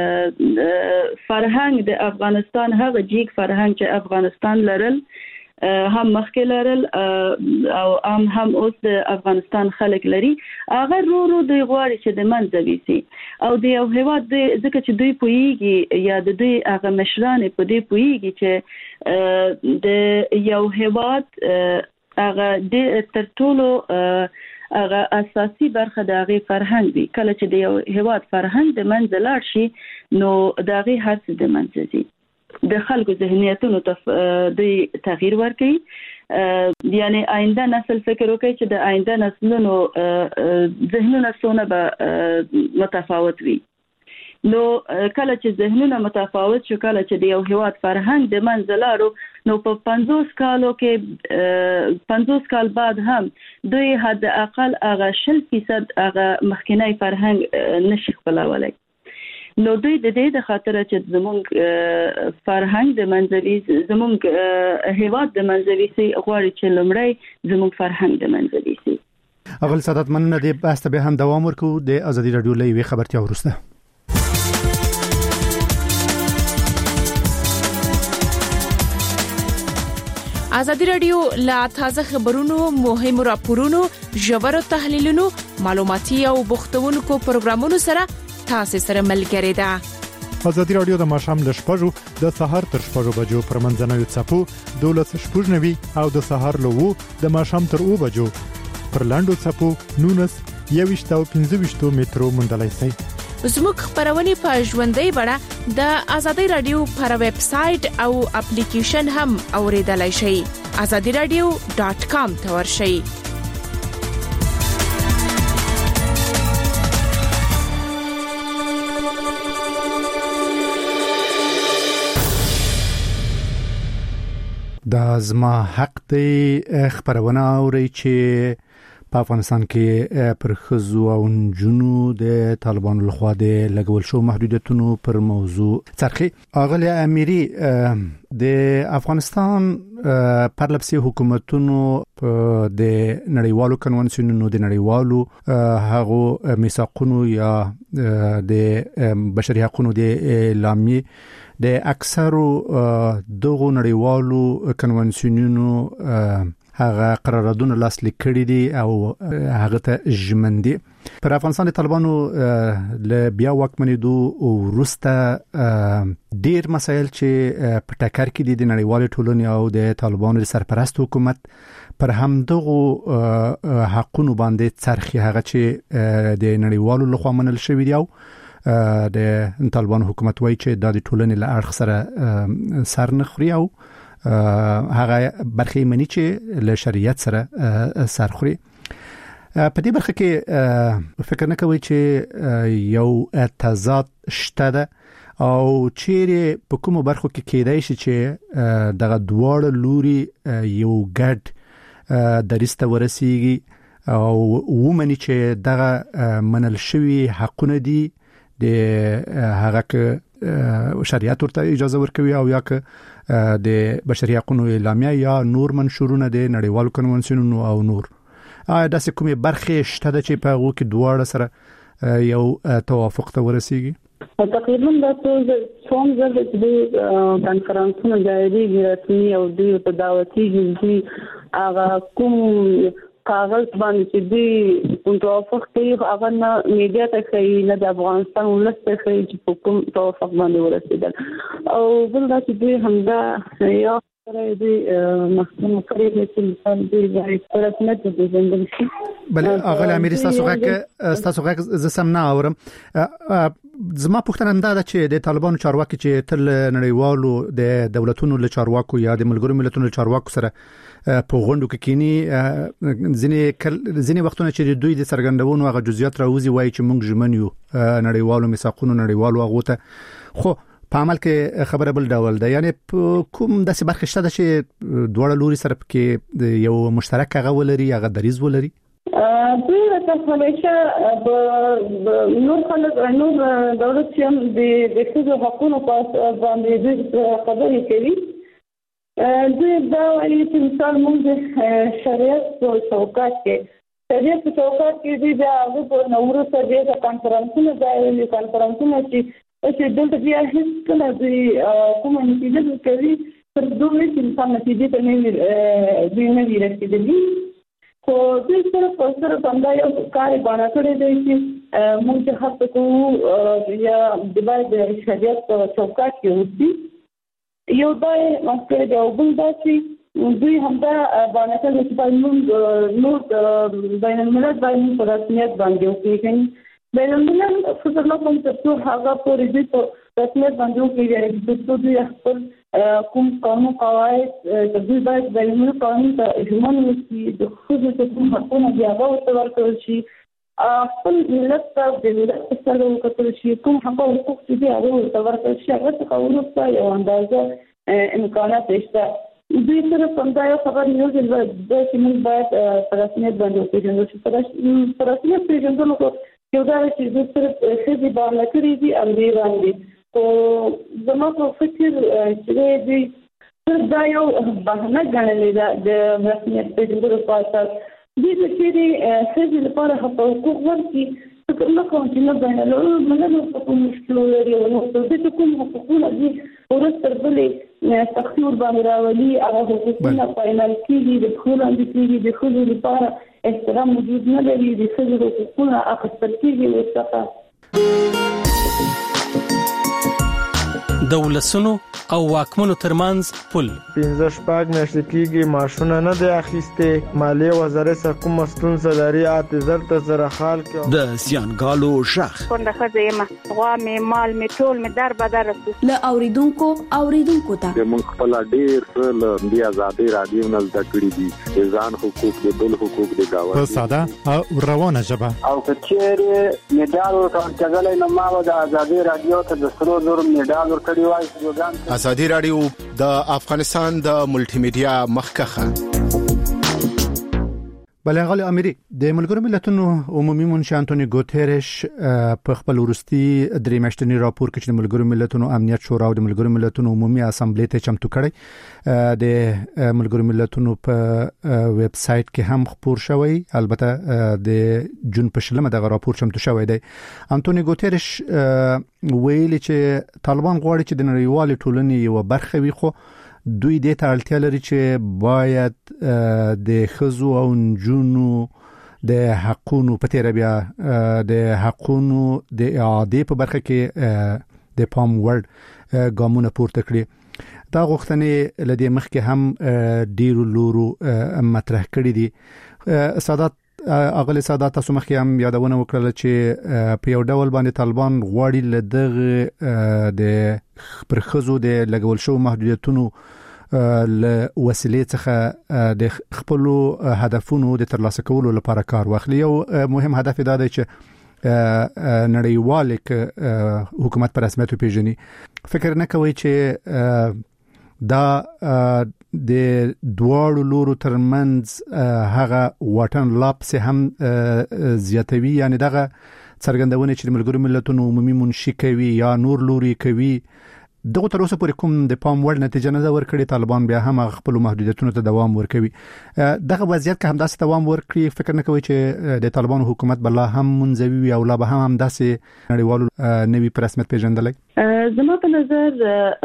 فرهنګ د افغانستان هغه جیګ فرهنګ چې افغانستان لرل هم مخکې لرل او هم اوس د افغانستان خلک لري، هغه رو دوی غواړي چې د منځ ویسي او د یو هیواد ځکه چې دوی پوهیږي یا د دوی هغه مشران په دې پوهیږي چې د یو هیواد هغه د ترټولو هغه اساسي برخه د هغه فرهنګ دی. کله چې د یو هیواد فرهنګ د منځ لاړ شي نو د هغه هرڅه د منځ ځي، د خلکو ذهنیتونو د تغییر ورکړي، یعنی آینده نسل فکر وکړي چې د آینده نسلونو ذهنونه څونه به متفاوت وي. نو کله چې ذهنونه متفاوت شو، کله چې د یو هیواد فرهنګ د منځ لاړو، نو په 50 کالو کې 50 کال بعد هم دوی حد اقل هغه 0% هغه مخکینی فرهنګ نشي خپلولای. نو دوی د دې د خاطر چې زمونږ فرهنګ د منځوي، زمونږ هیواد د منځوي سي غواړي چې لمړی زمونږ فرهنګ د منځوي سي. اغل سادات مننه د بحث به هم دوام ورکو د ازادي رادیو لوي خبرتیا ورسته. ازادي رادیو لا تازه خبرونو، مهم راپورونو، ژور تحلیلونو، معلوماتي او بوختونکو پروګرامونو سره تاسو سره ملګری ده. ازادي رادیو د ماښام ل 6:00 د سحر تر 6:00 بجو پر منځنوي څپو 12:90 او د سحر له 2 د ماښام تر 2 بجو پر لاندو څپو 19 او 15 مترو مندلای شي. زموږ خبرونه په ژوندۍ بڼه د ازادي رادیو پر ویب سټ او اپلیکیشن هم اوریدلای شئ. azadiradio.com ته ورشئ. دا زما حق دی خبرونه اوري چې په افغانستان کې پر خزو او نجونو د طالبانو لخوا د لګول شو محدودیتونو پر موضوع څرخي. اغلی امیری د افغانستان پرلپسې حکومتونو د نړیوالو کنوانسیونونو، د نړیوالو هغو میثاقونو یا د بشري حقوقو د اعلامیه د اکثرو دغه نړیوالو کنوانسیونونو هغه قراردادونه لاسلیک کړي دي او هغه ته ژمن دي. پر افغانستان د طالبانو له بیا واکمنېدو وروسته ډیر مسایل چې په ټکر کې دي د نړیوال ټولنې او د طالبانو د سرپرست حکومت پر همدغه حقونو باندې څرخي، هغه چې د نړیوالو لخوا منل شوی دی او د طالبانو حکومت وایي چې د ټولنې له اړخ سره سر نه خوري او هغه برخه منی چې له شریعت سره سرخوري. په دې برخه کې فکر نه کوي چې یو تضاد شته ده او چیرې په کومو برخو کې کېدای شي چې دغه دواړه لوري یو ګډ دریسته ورسیږي او ومني چې دغه منل شوی حقونه دي د هغه شریعت ورته اجازه ورکوي او یا که د بشري حقوقو اعلامیه یا نور منشورونه د نړیوالو کنوانسیونونو او نور داسې کومې برخې شته چې په هغه کې دواړه سره یو توافق ته ورسیږي. تقریبا د څوم زر د کانفرنسونو جاري رسمي او د دعوتي جزئي هغه کوم کاغذ باندې چې دی توافق کوي هغه نه میډیا ته کوي، نه د افغانستان ولسته کوي چې په کوم توافق باندې ورسېدل او بل دا چې دوی همدا یا سره دی محکمه کوي چې مثال دی رسمیت د زندګي شي. بل اغل امیر تاسو غږ ز سم نه اورم. زما پوښتنه دا ده چې د طالبانو چارواکي چې تل نړیوالو د دولتونو له چارواکو یا د ملګرو ملتونو له چارواکو سره په غونډو کې کینی ځینې وختونه چې دوی د سرګندونو هغه جزئیات راوځي وایي چې موږ ژمن یو نړیوالو میثاقونو نړیوالو هغه ته، خو په عمل کې خبره بل ډول ده. یعنی کوم داسې برخه شته چې دوه لوري سره کې یو مشترک هغه ولري، هغه دریز ولري. دوی راته همیشه نور خلک نور دولت چې د ښځو حقوقو په باندې دوی خبرې کوي. دوی دا وایي چې مثال موږ شریعت په چوکاټ کې دوی د هغه په نورو سره د کانفرنسونو ځای کانفرنسونه چې دلته بیا هیڅ کله دوی کومه نتیجه کوي تر دوی چې انسان نتیجه ته نه وي رسیدلي. خو دوی سره باندې یو کار باندې کړی دی چې موږ هڅه کوو یا د باندې شریعت په چوکاټ کې اوسي. یو دا مسله دی او بل دا چې دوی همدا باندې کړی چې باید نور بین الملل باندې په رسمیت باندې وکړي. بین الملل فکر نه کوم چې هغه پورې دوی په رسمیت باندې وکړي چې دوی خپل کوم قانون قواعد د دوی باید بین الملل قانون ته ژمن وي. د خصوصي کوم حقوقونه دی هغه ورکړل شي، خپل ملت ته د ملت سره وکړل شي، کوم حقوق چې دی هغه ورکړل شي. هغه څه ورته یو اندازه امکانات شته. دوی سره څنګه یو خبر نیول د چې موږ باید په رسمیت باندې وپیژنو چې په رسمیت پیژندلو کې یو دا چې دوی سره ښځې باندې کړي دي امري باندې. او زما په فکر چې دوی دا یو بهانه ګڼلې ده د رسمیت پیژندلو په اساس. دوی چې ښځې لپاره حقوق ورکړي فکر نه کوم چې نه بین الملل په مشکل لري او نو د کوم حقوقونه دي ورسره بلې تخصیص باندې راولي هغه حقوقونه فاینل کیږي. د ټولنې کیږي د خلکو لپاره احترام موجود نه لري، د خلکو حقوقونه اخیستل کیږي ورڅخه. د ولسونو او واکمنو ترمنځ پل 15 میاشتې کېږي معاشونه نه دی اخیسته. مالیه وزارت څخه کوم ستونزه لري اته زره خال کې د سیانګالو شخ څنګه خزه غوا می مال می ټول می در بدر له اوریدونکو ته موږ خپل ډیر له دی آزادي رادیو نه زده کړی دي ځان حقوق د بل حقوق د گاوه په ساده او روانه ژبه. او کچېره میډال ورکړل نو ما د آزادي رادیو ته د سرو زور میډال ورکړی وای. آزادي رادیو د افغانستان د ملټي میډیا مخکخه. بلغال امری د ملګرو ملتونو عمومي منشي انټونی ګوتيريش په خپل ورستي درې میاشتنی راپور کې د ملګرو ملتونو امنیت شورا او د ملګرو ملتونو عمومي اسامبلې ته چمتو کړی. د ملګرو ملتونو په ویب سټ کې هم خبر شوی. البته د جون په شلمه د راپور چمتو شوی دی. انټونی ګوتيريش ویلي چې طالبان غواړي چې د نړیوال ټولنې یو برخه وي، خو دوی د اړتیا لري چې باید د خزو او نجونو د حقونو په تیر بیا د حقونو د اعاده په برخه کې د پام وړ ګامونه پورته کړي. دا غوښتنې لدی مخکې هم ډیرو لورو مطرح کړي دي. سادات اغلی سادات تاسو مخکې هم یادونه وکړه چې په یو ډول باندې طالبان غواړي لدغه د پرخزو د لګول شو محدودیتونو له وسیلې څخه د خپل هدفونو د ترلاسه کولو لپاره کار واخلي. یو مهم هدف دا دی چې نړیوال حکومت پر رسمیت پیژني. فکر نه کوي چې دا د دوړو لورو ترمنځ هغه واټن لاپس هم زیاتوي، یعنی دغه څرګندونه چې د ملګرو ملتونو عمومي منشي کوي یا نور لوري کوي دغه تر اوسه پورې کوم د پام وړ نتیجه نه ورکړي. طالبان بیا هم خپل محدودیتونو ته دوام ورکوي. دغه وضعیت که هم داسې دوام ورکړي فکر نه کوي چې د طالبان حکومت بل هم منځوي او لا به هم داسې نړیوالو نوي رسمیت پیژندلای. زما په نظر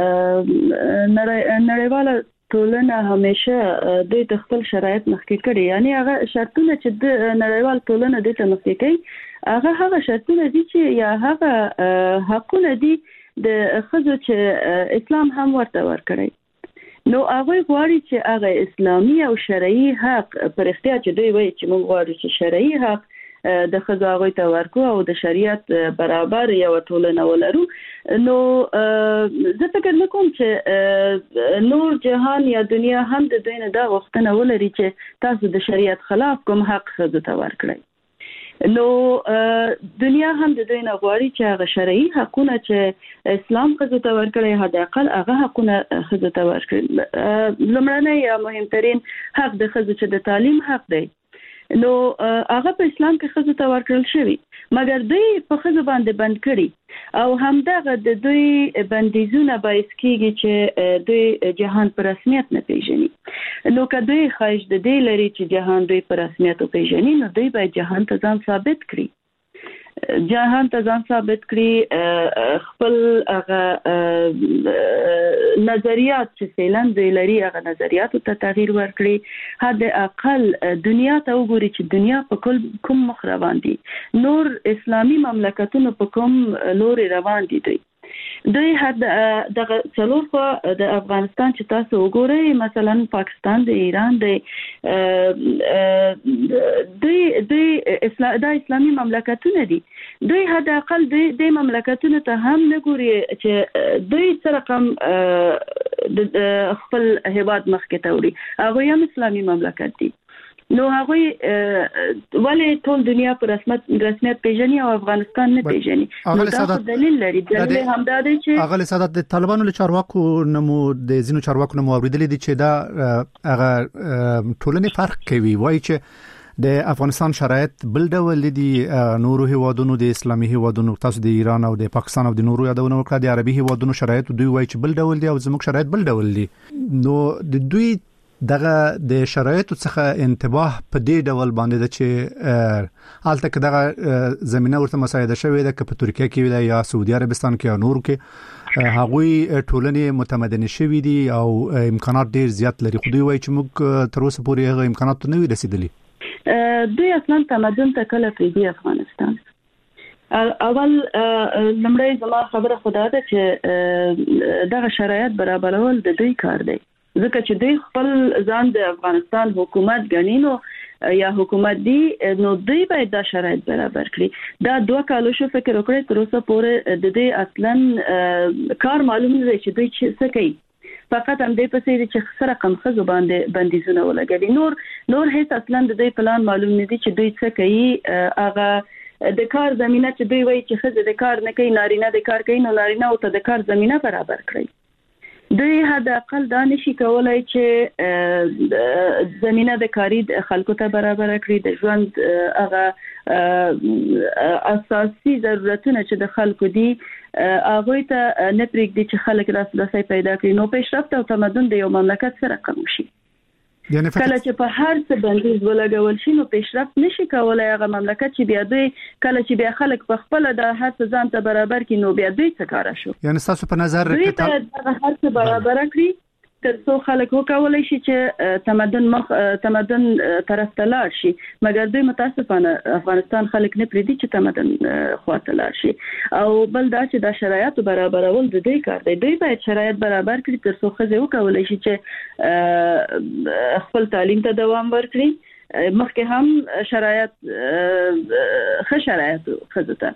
نړیواله ټولنه همیشه د خپل شرایط مخکې کړي، یعنی هغه شرطونه چې د نړیوال ټولنه د مخکې کوي هغه شرطونه دي چې یا هغه حقونه دي د خزو چې اسلام هم ورته ورکړي. نو هغه غواړي چې هغه اسلامي او شرعي حق پر اختیار چې دوی وایي چې موږ غواړو چې شرعي حق د خزو هغه ته ورکو او د شریعت برابر یو ټولنه ولرو. نو زه فکر نکوم چې نور جهان یا دنیا هم د دوی نه دا غوښتنه ولري چې تاسو د شریعت خلاف کوم حق خزو ته ورکړئ. نو دنیا هم د دوی نه غواړي چې هغه شرعي حقونه چې اسلام ښځو ته ورکړي حد اقل هغه حقونه ښځو ته ورکړي. لومړنی یا مهمترین حق د ښځو چې د تعلیم حق دی نو هغه په اسلام کې ښځو ته ورکړل شوی مګر دوی په ښځو باندې بند کړي او همدغه د دوی بندیزونه باعث کیږي چې دوی جهان په رسمیت نه پیژني. نو که دوی خواهش د دې لري چې جهان دوی په رسمیت پیژني نو دوی باید جهان ته ځان ثابت کړي خپل هغه نظریات چې فعلاً دوی لري هغه نظریاتو ته تغییر ورکړي حد اقل دنیا ته وګوري چې دنیا په کوم مخ روان دي نور اسلامي مملکتونو په کوم لوري روان دي دوی حد دغه څلور خو د افغانستان چې تاسو وګورئ مثلا پاکستان د ایران د اسلامي مملکتونه دي دوی حد اقل د مملکتونو ته هم نه ګوري چې دوی څه رقم خپل هیواد مخکې ته وړي هغه هم اسلامي مملکت دي. نو هغه ولې ټول دنیا په رسمیت پیژني او افغانستان نه پیژني. دا دلیل لري دلیل هم دا دی چې هغه سادات د طالبانو له چارواکو نمو د زینو چارواکو نمو اوریدلې دي چې دا هغه ټولنې فرق کوي وایي چې د افغانستان شرایط بل ډول دي نورو هیوادونو د اسلامي هیوادونو تاسو د ایران او د پاکستان او د نورو یادونه وکړه د عربي هیوادونو شرایط دوی وایي چې بل ډول دي او زموږ شرایط بل ډول دي. نو د دوی دغه د شرایطو څخه انتباه په دې ډول باندې د چې حالت کې دغه زمينه ورته مساعده شوې ده چې په ترکیه کې وي یا سعودي عربستان کې یا نور کې هغوی ټولنې متمدن شوي دي او امکانات ډیر زیات لري خو دوی وایي چې موږ تر اوسه پورې هغه امکانات نه وي رسیدلي. دوی اصلا تمدن ته کله پریدي افغانستان اول لمړی زما خبره خدا ده چې دغه شرایط برابرول د دوی کار دی ځکه چې دوی خپل ځان د افغانستان حکومت ګڼي نو یا حکومت دی نو دوی باید دا شرایط برابر کړي. دا 2 کالو شو فکر وکړي تر اوسه پورې د دې اصلا کار معلوم نه دی چې دوی څه کوي فقط هم دې پسې چې سره کم خزو باندې بندیزونه ولګي نور هیڅ اصلا د دې پلان معلوم نه دی چې دوی څه کوي. هغه د کار زمينه چې دوی وایي چې خزه د کار نه کوي نارینه د کار کوي نو نارینه او ته د کار زمينه برابر کړي. دوی حد اقل دا نشي کولای چې زمينه د کاری خلکو ته برابر کړي د ژوند هغه اساسي ضرورتونه چې د خلکو دي هغه ته نه پرېږدي چې خلک راسي پیدا کړي نو پیشرفت او تمدن د یو مملکت سره کم شي. کله چې په هر څه بندیز ولګول شي نو پیشرفت نشي کولای هغه مملکت چې بیا دوی کله چې بیا خلک په خپل د هر څه ځان ته برابر کړي نو بیا دوی څه کار شو. یعنی تاسو په نظر دوی ته هر څه برابر کړي تر څو خلک وکولای شي چې تمدن طرف ته لاړ شي مګر دوی متاسفانه افغانستان خلک نه پریدي چې تمدن خواته لاړ شي. او بل دا چې دا شرایط برابرول د دوی کار دی. دوی باید شرایط برابر کړي تر څو خزه وکولای شي چې خپل تعلیم ته دوام ورکړي. مخکې هم شرایط ښه شرایط خزه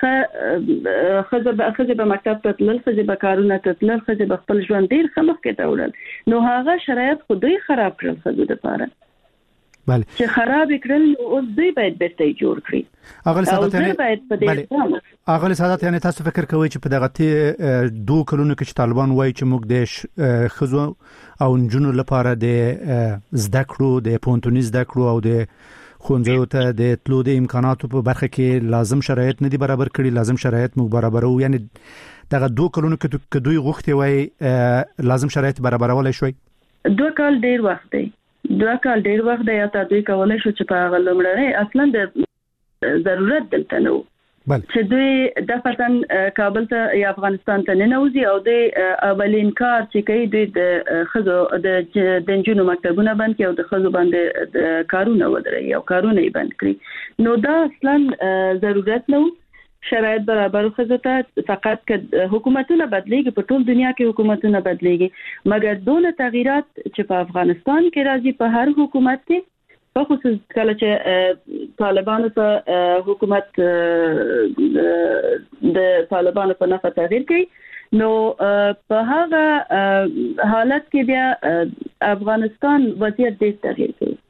به مکتب ته تلل خزه به کارونه ته تلل خزه به خپل ژوند ډیر ښه مخکې ته وړل نو هغه شرایط خو دوی خراب کړل خزه لپاره بله چې خراب کړل او دوی باید بیرته جوړ کړي. اغل سادات یعنی تاسو فکر کوئ چې په دغه 2 کلونو کې چې طالبان وایي چې موږ د خزو او نجونو لپاره د زده کړو د پونتونی زده کړو او د خونځو ته د تلو د امکاناتو په برخه کې لازم شرایط نه دي برابر کړي لازم شرایط موږ برابرو یعنی دغه 2 کلونو کې دوی غوښتي وای لازم شرایط برابرولای شوي. 2 کال ډیر وخت دی 2 کال ډیر وخت دی یا دوی کولای شو چې په هغه لمړی اصلا د ضرورت دلته نو چې دوی د فتن کابل ته یا افغانستان ته نه نوځي او د اولین کار چې کوي دوی د خزو د جنونو مکتبونه بند کړي او د خزو باندې کارونه ودرې او کارونه یې بند کړي نو دا اصلا ضرورت نو شرایط برابر خزو ته فقط که حکومتونه بدلیږي په ټول دنیا کې حکومتونه بدلیږي مګر دونه تغیرات چې په افغانستان کې راځي په هر حکومت کې په خصوص کله چې طالبانو ته حکومت د طالبانو په نفع تغییر کوي نو په هغه حالت کې بیا افغانستان وضعیت ډېر تغییر کوي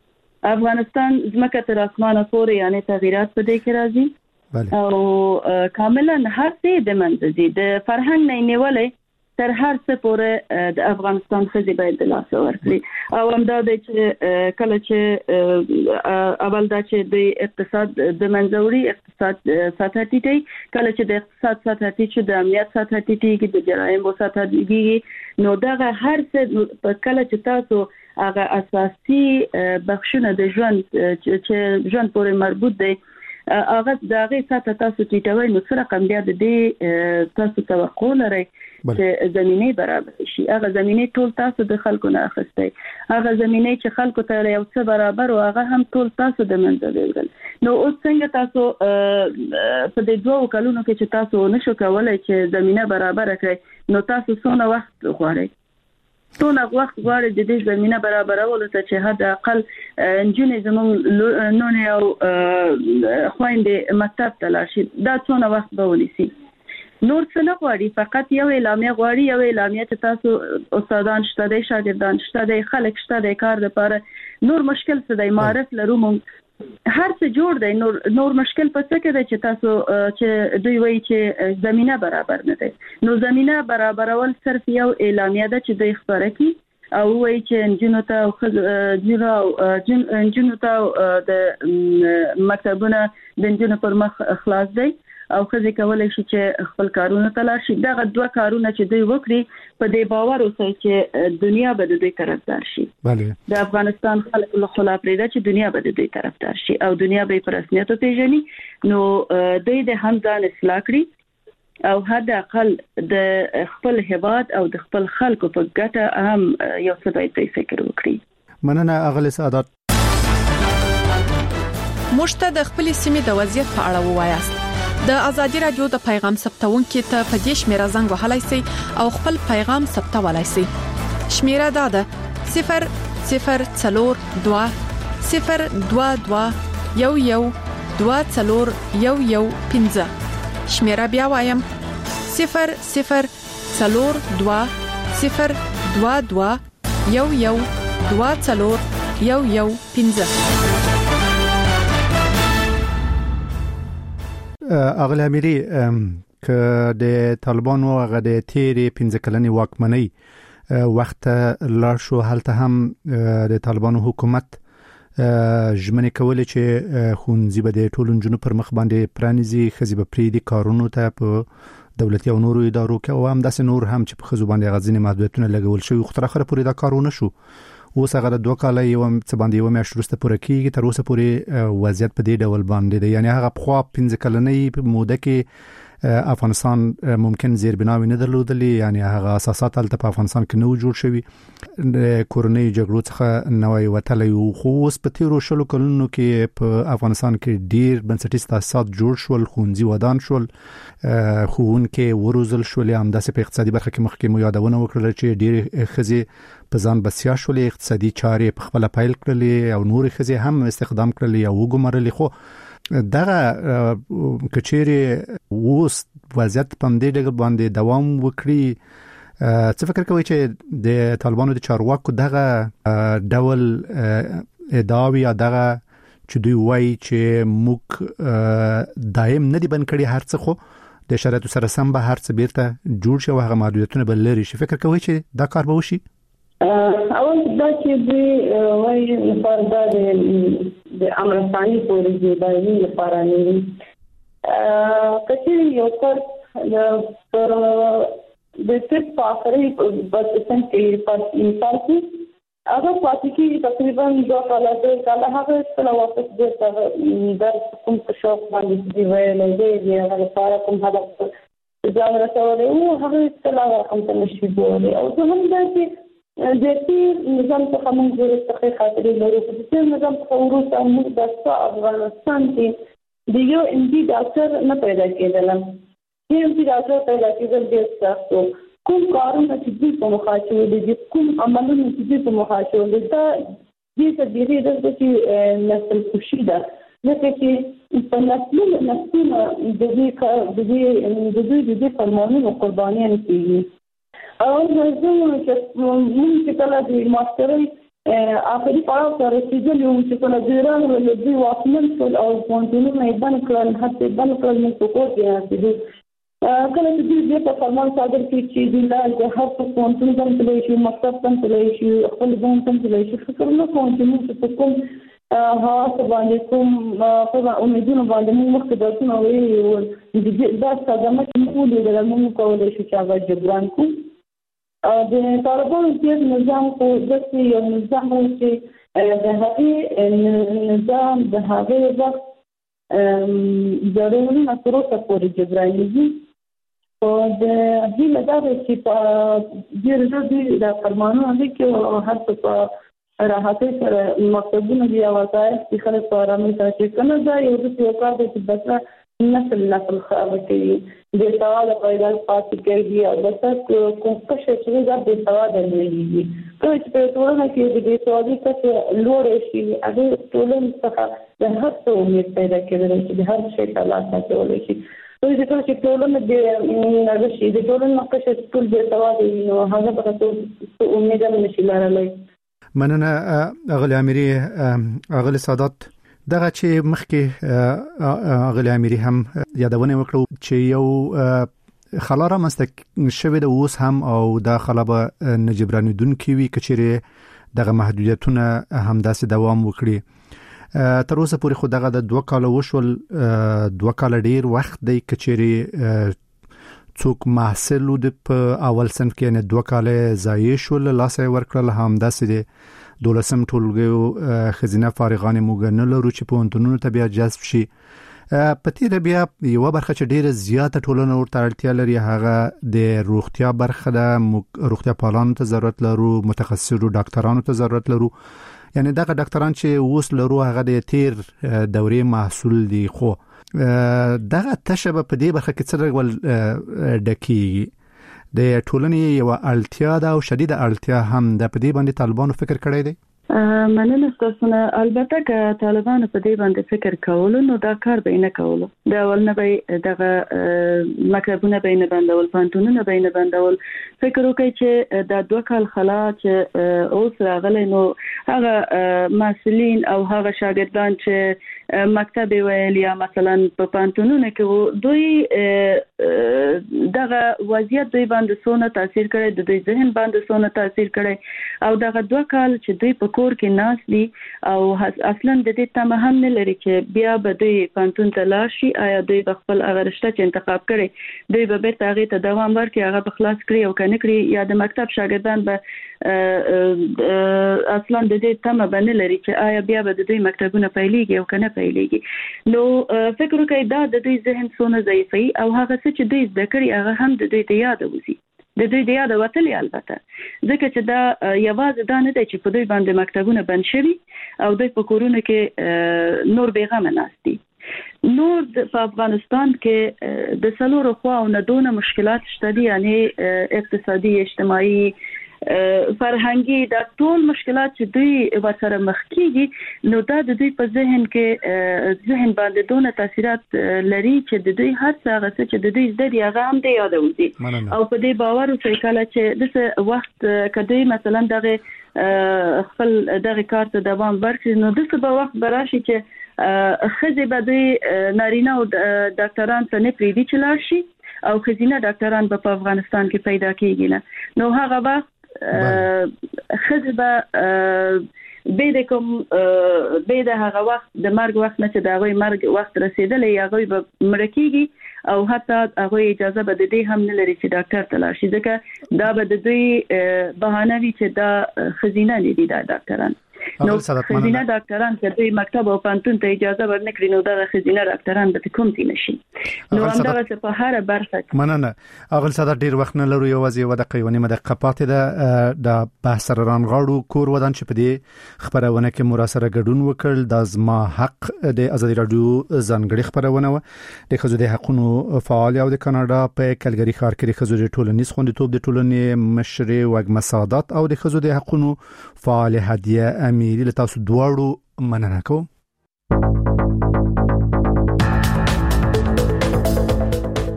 افغانستان زمکه تر اسمانه پورې یعنی تغیرات په دې کې راځي او کاملا هر څه د منځدي د فرهنګ نه نیولې تر هر څه پورې د افغانستان خزي باید د لاس ورکړي او همدا د چې کله چې اول دا چې د اقتصاد د منځوري اقتصاد سطح ټیټي کله چې د اقتصاد سطح ټیټي د امنیت سطح ټیټي د جرایم سطح ټیټي نو دا هر څه کله چې تاسو هغه اساسي بخښنه د ژوند چې ژوند پورې مربوط دي هغه دغه سطح تاسو ټیټوي نو سره کم بیا د دې تاسو توقع لرئ چې زمينه برابر شي هغه زمينه ټول تاسو د خلکو نه اخستئ هغه زمينه چې خلکو ته یو څه برابر او هغه هم ټول تاسو د منځ دیول نو اوس څنګه تاسو په دې دوه کلونو کې چې تاسو نشو کولای چې زمينه برابر کړئ نو تاسو څونه وخت غواړئ ټول وخت غواړي د دې زمينه برابرولو ته چې حد اقل انجنې زموږ نون او خويندې مکتب ته لاړ شي دا څونه وخت به ونیسي نور څه نه غواړي فقط یو اعلامیه غواړي یو اعلامیه چې تاسو استادان شته دي شاګردان شته دي خلک شته دي کار لپاره نور مشکل څه دی معرف لرو هر څه جوړ دی نور مشکل پڅ کې دی چې تاسو چې دوی وایي چې زمينه برابر نه ده نو زمينه برابرول صرف یو اعلامیه ده چې دوی خبره کوي او وایي چې انجنونو ته د مکتبونه د انجنونو پر مخ خلاص دی او خزي کولای شي چې خپل کارونه تلار شي دا دوه کارونه چې دوی وکړي په دې باور اوسئ چې دنیا به د دوی طرفدار شي د افغانستان خلک له خلا پرېدا چې دنیا به د دوی طرفدار شي او دنیا به پر رسمیت پیژني نو دوی د همځان اصلاح کړي او حد اقل د خپل هیواد او د خپل خلکو په ګټه هم یو څه باید فکر وکړي مننه اغلی سعادت مشته د خپل سیمې د وضعیت په اړه ووایاست د ازادي رادیو د پیغام ثبتونکو ته په دې شمیره زنګ وهلای شئ او خپل پیغام ثبتولای شئ شمیره دا ده 0042 022 11 شمیره بیا وایم 0042 022 11 اغلی امیری که د طالبانو هغه د تیری 15 کلنې واکمنۍ وخت لا شو هلته هم د طالبانو حکومت ژمنې کولې چې خونځي به د ټولنجونو پر مخ باندې پرانیزي خزي به پریدي کارونو ته په دولتي او نورو ادارو کې او هم داسې نور هم چې په خزو باندې غزنی محدودیتونه لګول شوی خو تر اخره پورې دا کارونه شو اوس هغه د 2 کال یو څه باندې یو میاشت وروسته پوره کیږي تر اوسه پورې وضعیت په دې ډول باندې دی یعنی هغه په 15 کلنې موده کې افغانستان ممکن زیربناوي نه درلودلې یعنی هغه اساسات تل په افغانستان کې نو جوړ شوی د کورونی جګړو څخه نوې وتلې خو اوس په تیرو شلو کلونو کې په افغانستان کې ډیر بنسټیز تاسیسات جوړ شول خونځي ودان شول خوونکې وروزل شول هم داسې په اقتصادي برخه کې مخکې مو یادونه وکړه چې ډیر خزي په ځان بسیا شولې اقتصادي چارې په خپل پایل کړلې او نور خزي هم استخدام کړلې او وګمرلې خو دغه کچېری اوس وضعیت په دې ډول باندې دوام وکړي څه فکر کوي چې د طالبانو د چارواکو دغه ډول ادعاوی یا دغه چې دوی وایي چې موږ دایم نه دی بن کړی هر څه خو د شرایطو سره سم به هر څه بیرته جوړ شي او هغه محدودیتونه بل لري شي فکر کوي چې دا کار به وشي اول دا چې دوی وایي لپاره د امرستاني پولیسي باندې لپاره نه کچې یو پر د ټیپ پاخري بس څنګه په مثال کې هغه پاتې کې تقریبا 2 کال هغه څه واپس در کوم څه باندې دی ویلې دی هغه لپاره کوم هدف ځان رسولې او هغه څه کوم څه نشي ګوري او زه هم دا چې د دې نظام څخه موږ د تخې خاطرې لرو چې د نظام څخه وروسته موږ د افغانستان کې د یو ام ډي ډاکټر نه پیدا کېدل ام ډي ډاکټر پیدا کېدل ډېر سخت کوم کارونه چې دوی په مخه اچولي دي کوم عملونه چې دوی په مخه اچولي دا دې ته ډېرې د چې نسل خوشي ده لکه چې په نسلونه د دې فرمانونو قربانیان کېږي او زه چې موږ کله د ماسترۍ اخري پړاو ته رسیدلی وو چې کله ایران له دې واکمن ټول او پونټونو یې باندې کړل حتی باندې کړل نو کوټ یې راځي کله چې دې په فرمان صادر کړي چې د هر څه پونټون باندې تللی شي مکتب باندې تللی شي خپل ځان باندې تللی شي فکر نه کوم چې موږ کوم ها باندې کوم په امیدونو باندې موږ مخکې درسونه وایو دا صدمه چې موږ لیدل موږ کولای شو چې هغه جبران کوو د طالبانو د نظام کو دغه یو نظام چې د هغې نظام د هغې وخت ضروري مسروسه پورې جبرانېږي او د دې لپاره چې په ډېر ژر د فرمانونو دي کې هر څه په راحتۍ سره مکتبونه دي او وسایل چې خلک په ارامۍ سره چې کنه دا یو څه کار دی چې بس نسل خراب کوي د سوال پیدا پاتې کوي او بس کوم څه چې دا د سوال نه وي کوم چې په ټولنه کې د سوالي څخه لوړ شي هغه ټولنه څخه د هر څه امید پیدا کوي چې هر شي ته لاس اچول شي نو د ټولنه د هغه شي د ټولنه مخکې ټول د سوال نو هغه به څه امید نه شي لرلای مننه اغلی اميري اغلی سادات دغه چې مخکې اغلی اميري هم یادونه وکړو چې یو خلاره مستک شوی د اوس هم او د خلابه نجبرانیدون کی وی کچېره دغه محدودیتونه هم داسې دوام وکړي تر اوسه پورې خو دغه د 2 کال وشول 2 کال ډیر وخت دی کچېره څوک محصل د په اول صنف کې نه 2 کال ضایع شول لاسه ورکړل هم داسې دولسم ټولګیو خزینه فارغان موږ نه لرو چې په انټونو ته بیا جذب شي په تیر بیا یو برخه چې ډیره زیاته ټولنه ورته اړتیا لري هغه د روغتیا برخه ده روغتیا پالانو ته ضرورت لرو متخصصو ډاکټرانو ته ضرورت لرو یعنی دغه ډاکټران چې اوس لرو هغه د تیر دورې محصول دي خو دغه تشبه په دې برخه کې څه ډول ډکیږي د ټولنې یو اړتیا ده او شدید اړتیا هم د په دې باندې طالبانو فکر کړی دی مننه تاسو نه البته که طالبانو په دې باندې فکر کول نو دا کار به نه کول دا ول نه به دغه مکتبونه به نه بندول پانتونونه به نه بندول فکر وکړي چې دا 2 کال خلا چې اوس راغلی نو هغه مسؤلین او هغه شاګردان چې مکتب ویل یا مثلا په پانتونونه کې دوی دغه وضعیت دوی باندې سونه تاثیر کړي د دوی ذهن باندې سونه تاثیر کړي او دغه 2 کال چې دوی په کور کې ناس دي او اصلا د دې تمه هم نه لري چې بیا به دوی پانتون ته لاړ شي آیا دوی خپل هغه رشته چې انتخاب کړي دوی به بیرته هغه ته دوام ورکړي هغه به خلاص کړي او کنه کړي یا د مکتب شاګردان به اصلا د دې تمه باندې لري چې آیا بیا به دوی مکتبونه پیلېږي او کنه پیلېږي نو فکر وکړئ دا د دوی ذهن سونه ضعیفي او هغه څه چې دوی ذکر هغه هم د دوی ته یاد وځي د دوی د یاد وتلې البته ځکه چې دا یوازې دا نه دی چې په دوی باندې مکتبونه بند شوي او دوی په کورونو کې نور بیغمه ناست دي نور په افغانستان کې د څلورو خواو نه دونه مشکلات شته دي یعنی اقتصادي اجتماعي فرهنګي دا ټول مشکلات چې دوی ورسره مخ کیږي نو دا د دوی په ذهن باندې دونه تاثیرات لري چې د دوی هر څه هغه چې د دوی زده هغه هم د یاد وځي او په دې باور چې کله چې د وخت کدی مثلا دغه خپل دغه کار ته دوام ورکړي نو د څه وخت براشي چې خزه به دوی نارینه او ډاکټران ته نه پریدي چلار شي او خزینه ډاکټران په افغانستان کې پیدا کیږي نه نو هغه وخت خزبه به د کوم به د هغه وخت د مرګ وخت نه چې دا غوي مرګ وخت رسیدلی یا غوي به مړکیږي او حتی هغه اجازه به د دې هم نه لري چې ډاکټر ته لاړ شي ځکه دا به د دوی بهانه وي چې دا خزینه نه دي دا ډاکټران نو خزینه ډاکټران چې دوی مکتب او پانتون ته اجازه ورنکړي نو دا خزینه ډاکټران به کوم دي نشي نو همدا څه په هر برخه مننه اغل صدر ډیر وخت نه لرو یوازې و د قیونی مده قپات د بحث ران غاړو کور ودان چې په دې خبرونه کې مراسله ګډون وکړل د ازما حق د ازادي رادیو ځانګړي خبرونه و د خزو د حقونو فعال او د کاناډا په کلګری ښار کې خزو د ټولنیز خوندیتوب د ټولنې مشر وګ مساعدت او د خزو د حقونو فعال هدیه اميري لتاسو دواړو مننه کوم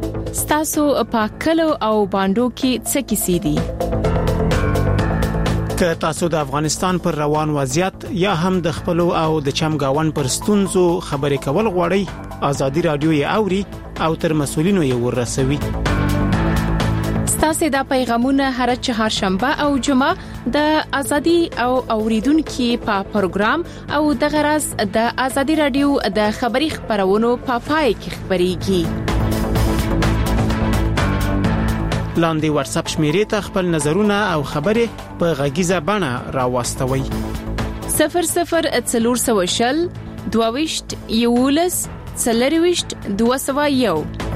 ستاسو په کلو او باندو کې څه کیسې دي که تاسو د افغانستان پر روان وضعیت یا هم د خپل او د چمګاون پر ستونزو خبرې کول غواړئ ازادي رادیو یې اوري او تر مسولینو یې ورسوي. ستاسو د پیغامونه هر چهارشنبه او جمعه د ازادي او اوریدونکو په پروګرام او د غرض د ازادي رادیو د خبري خبرونو په پای کې خبريږي. لاندې واتس اپ شمیرې ته خپل نظرونه او خبرې په غږیزه بڼه راوستوي. 00 400 22 11 201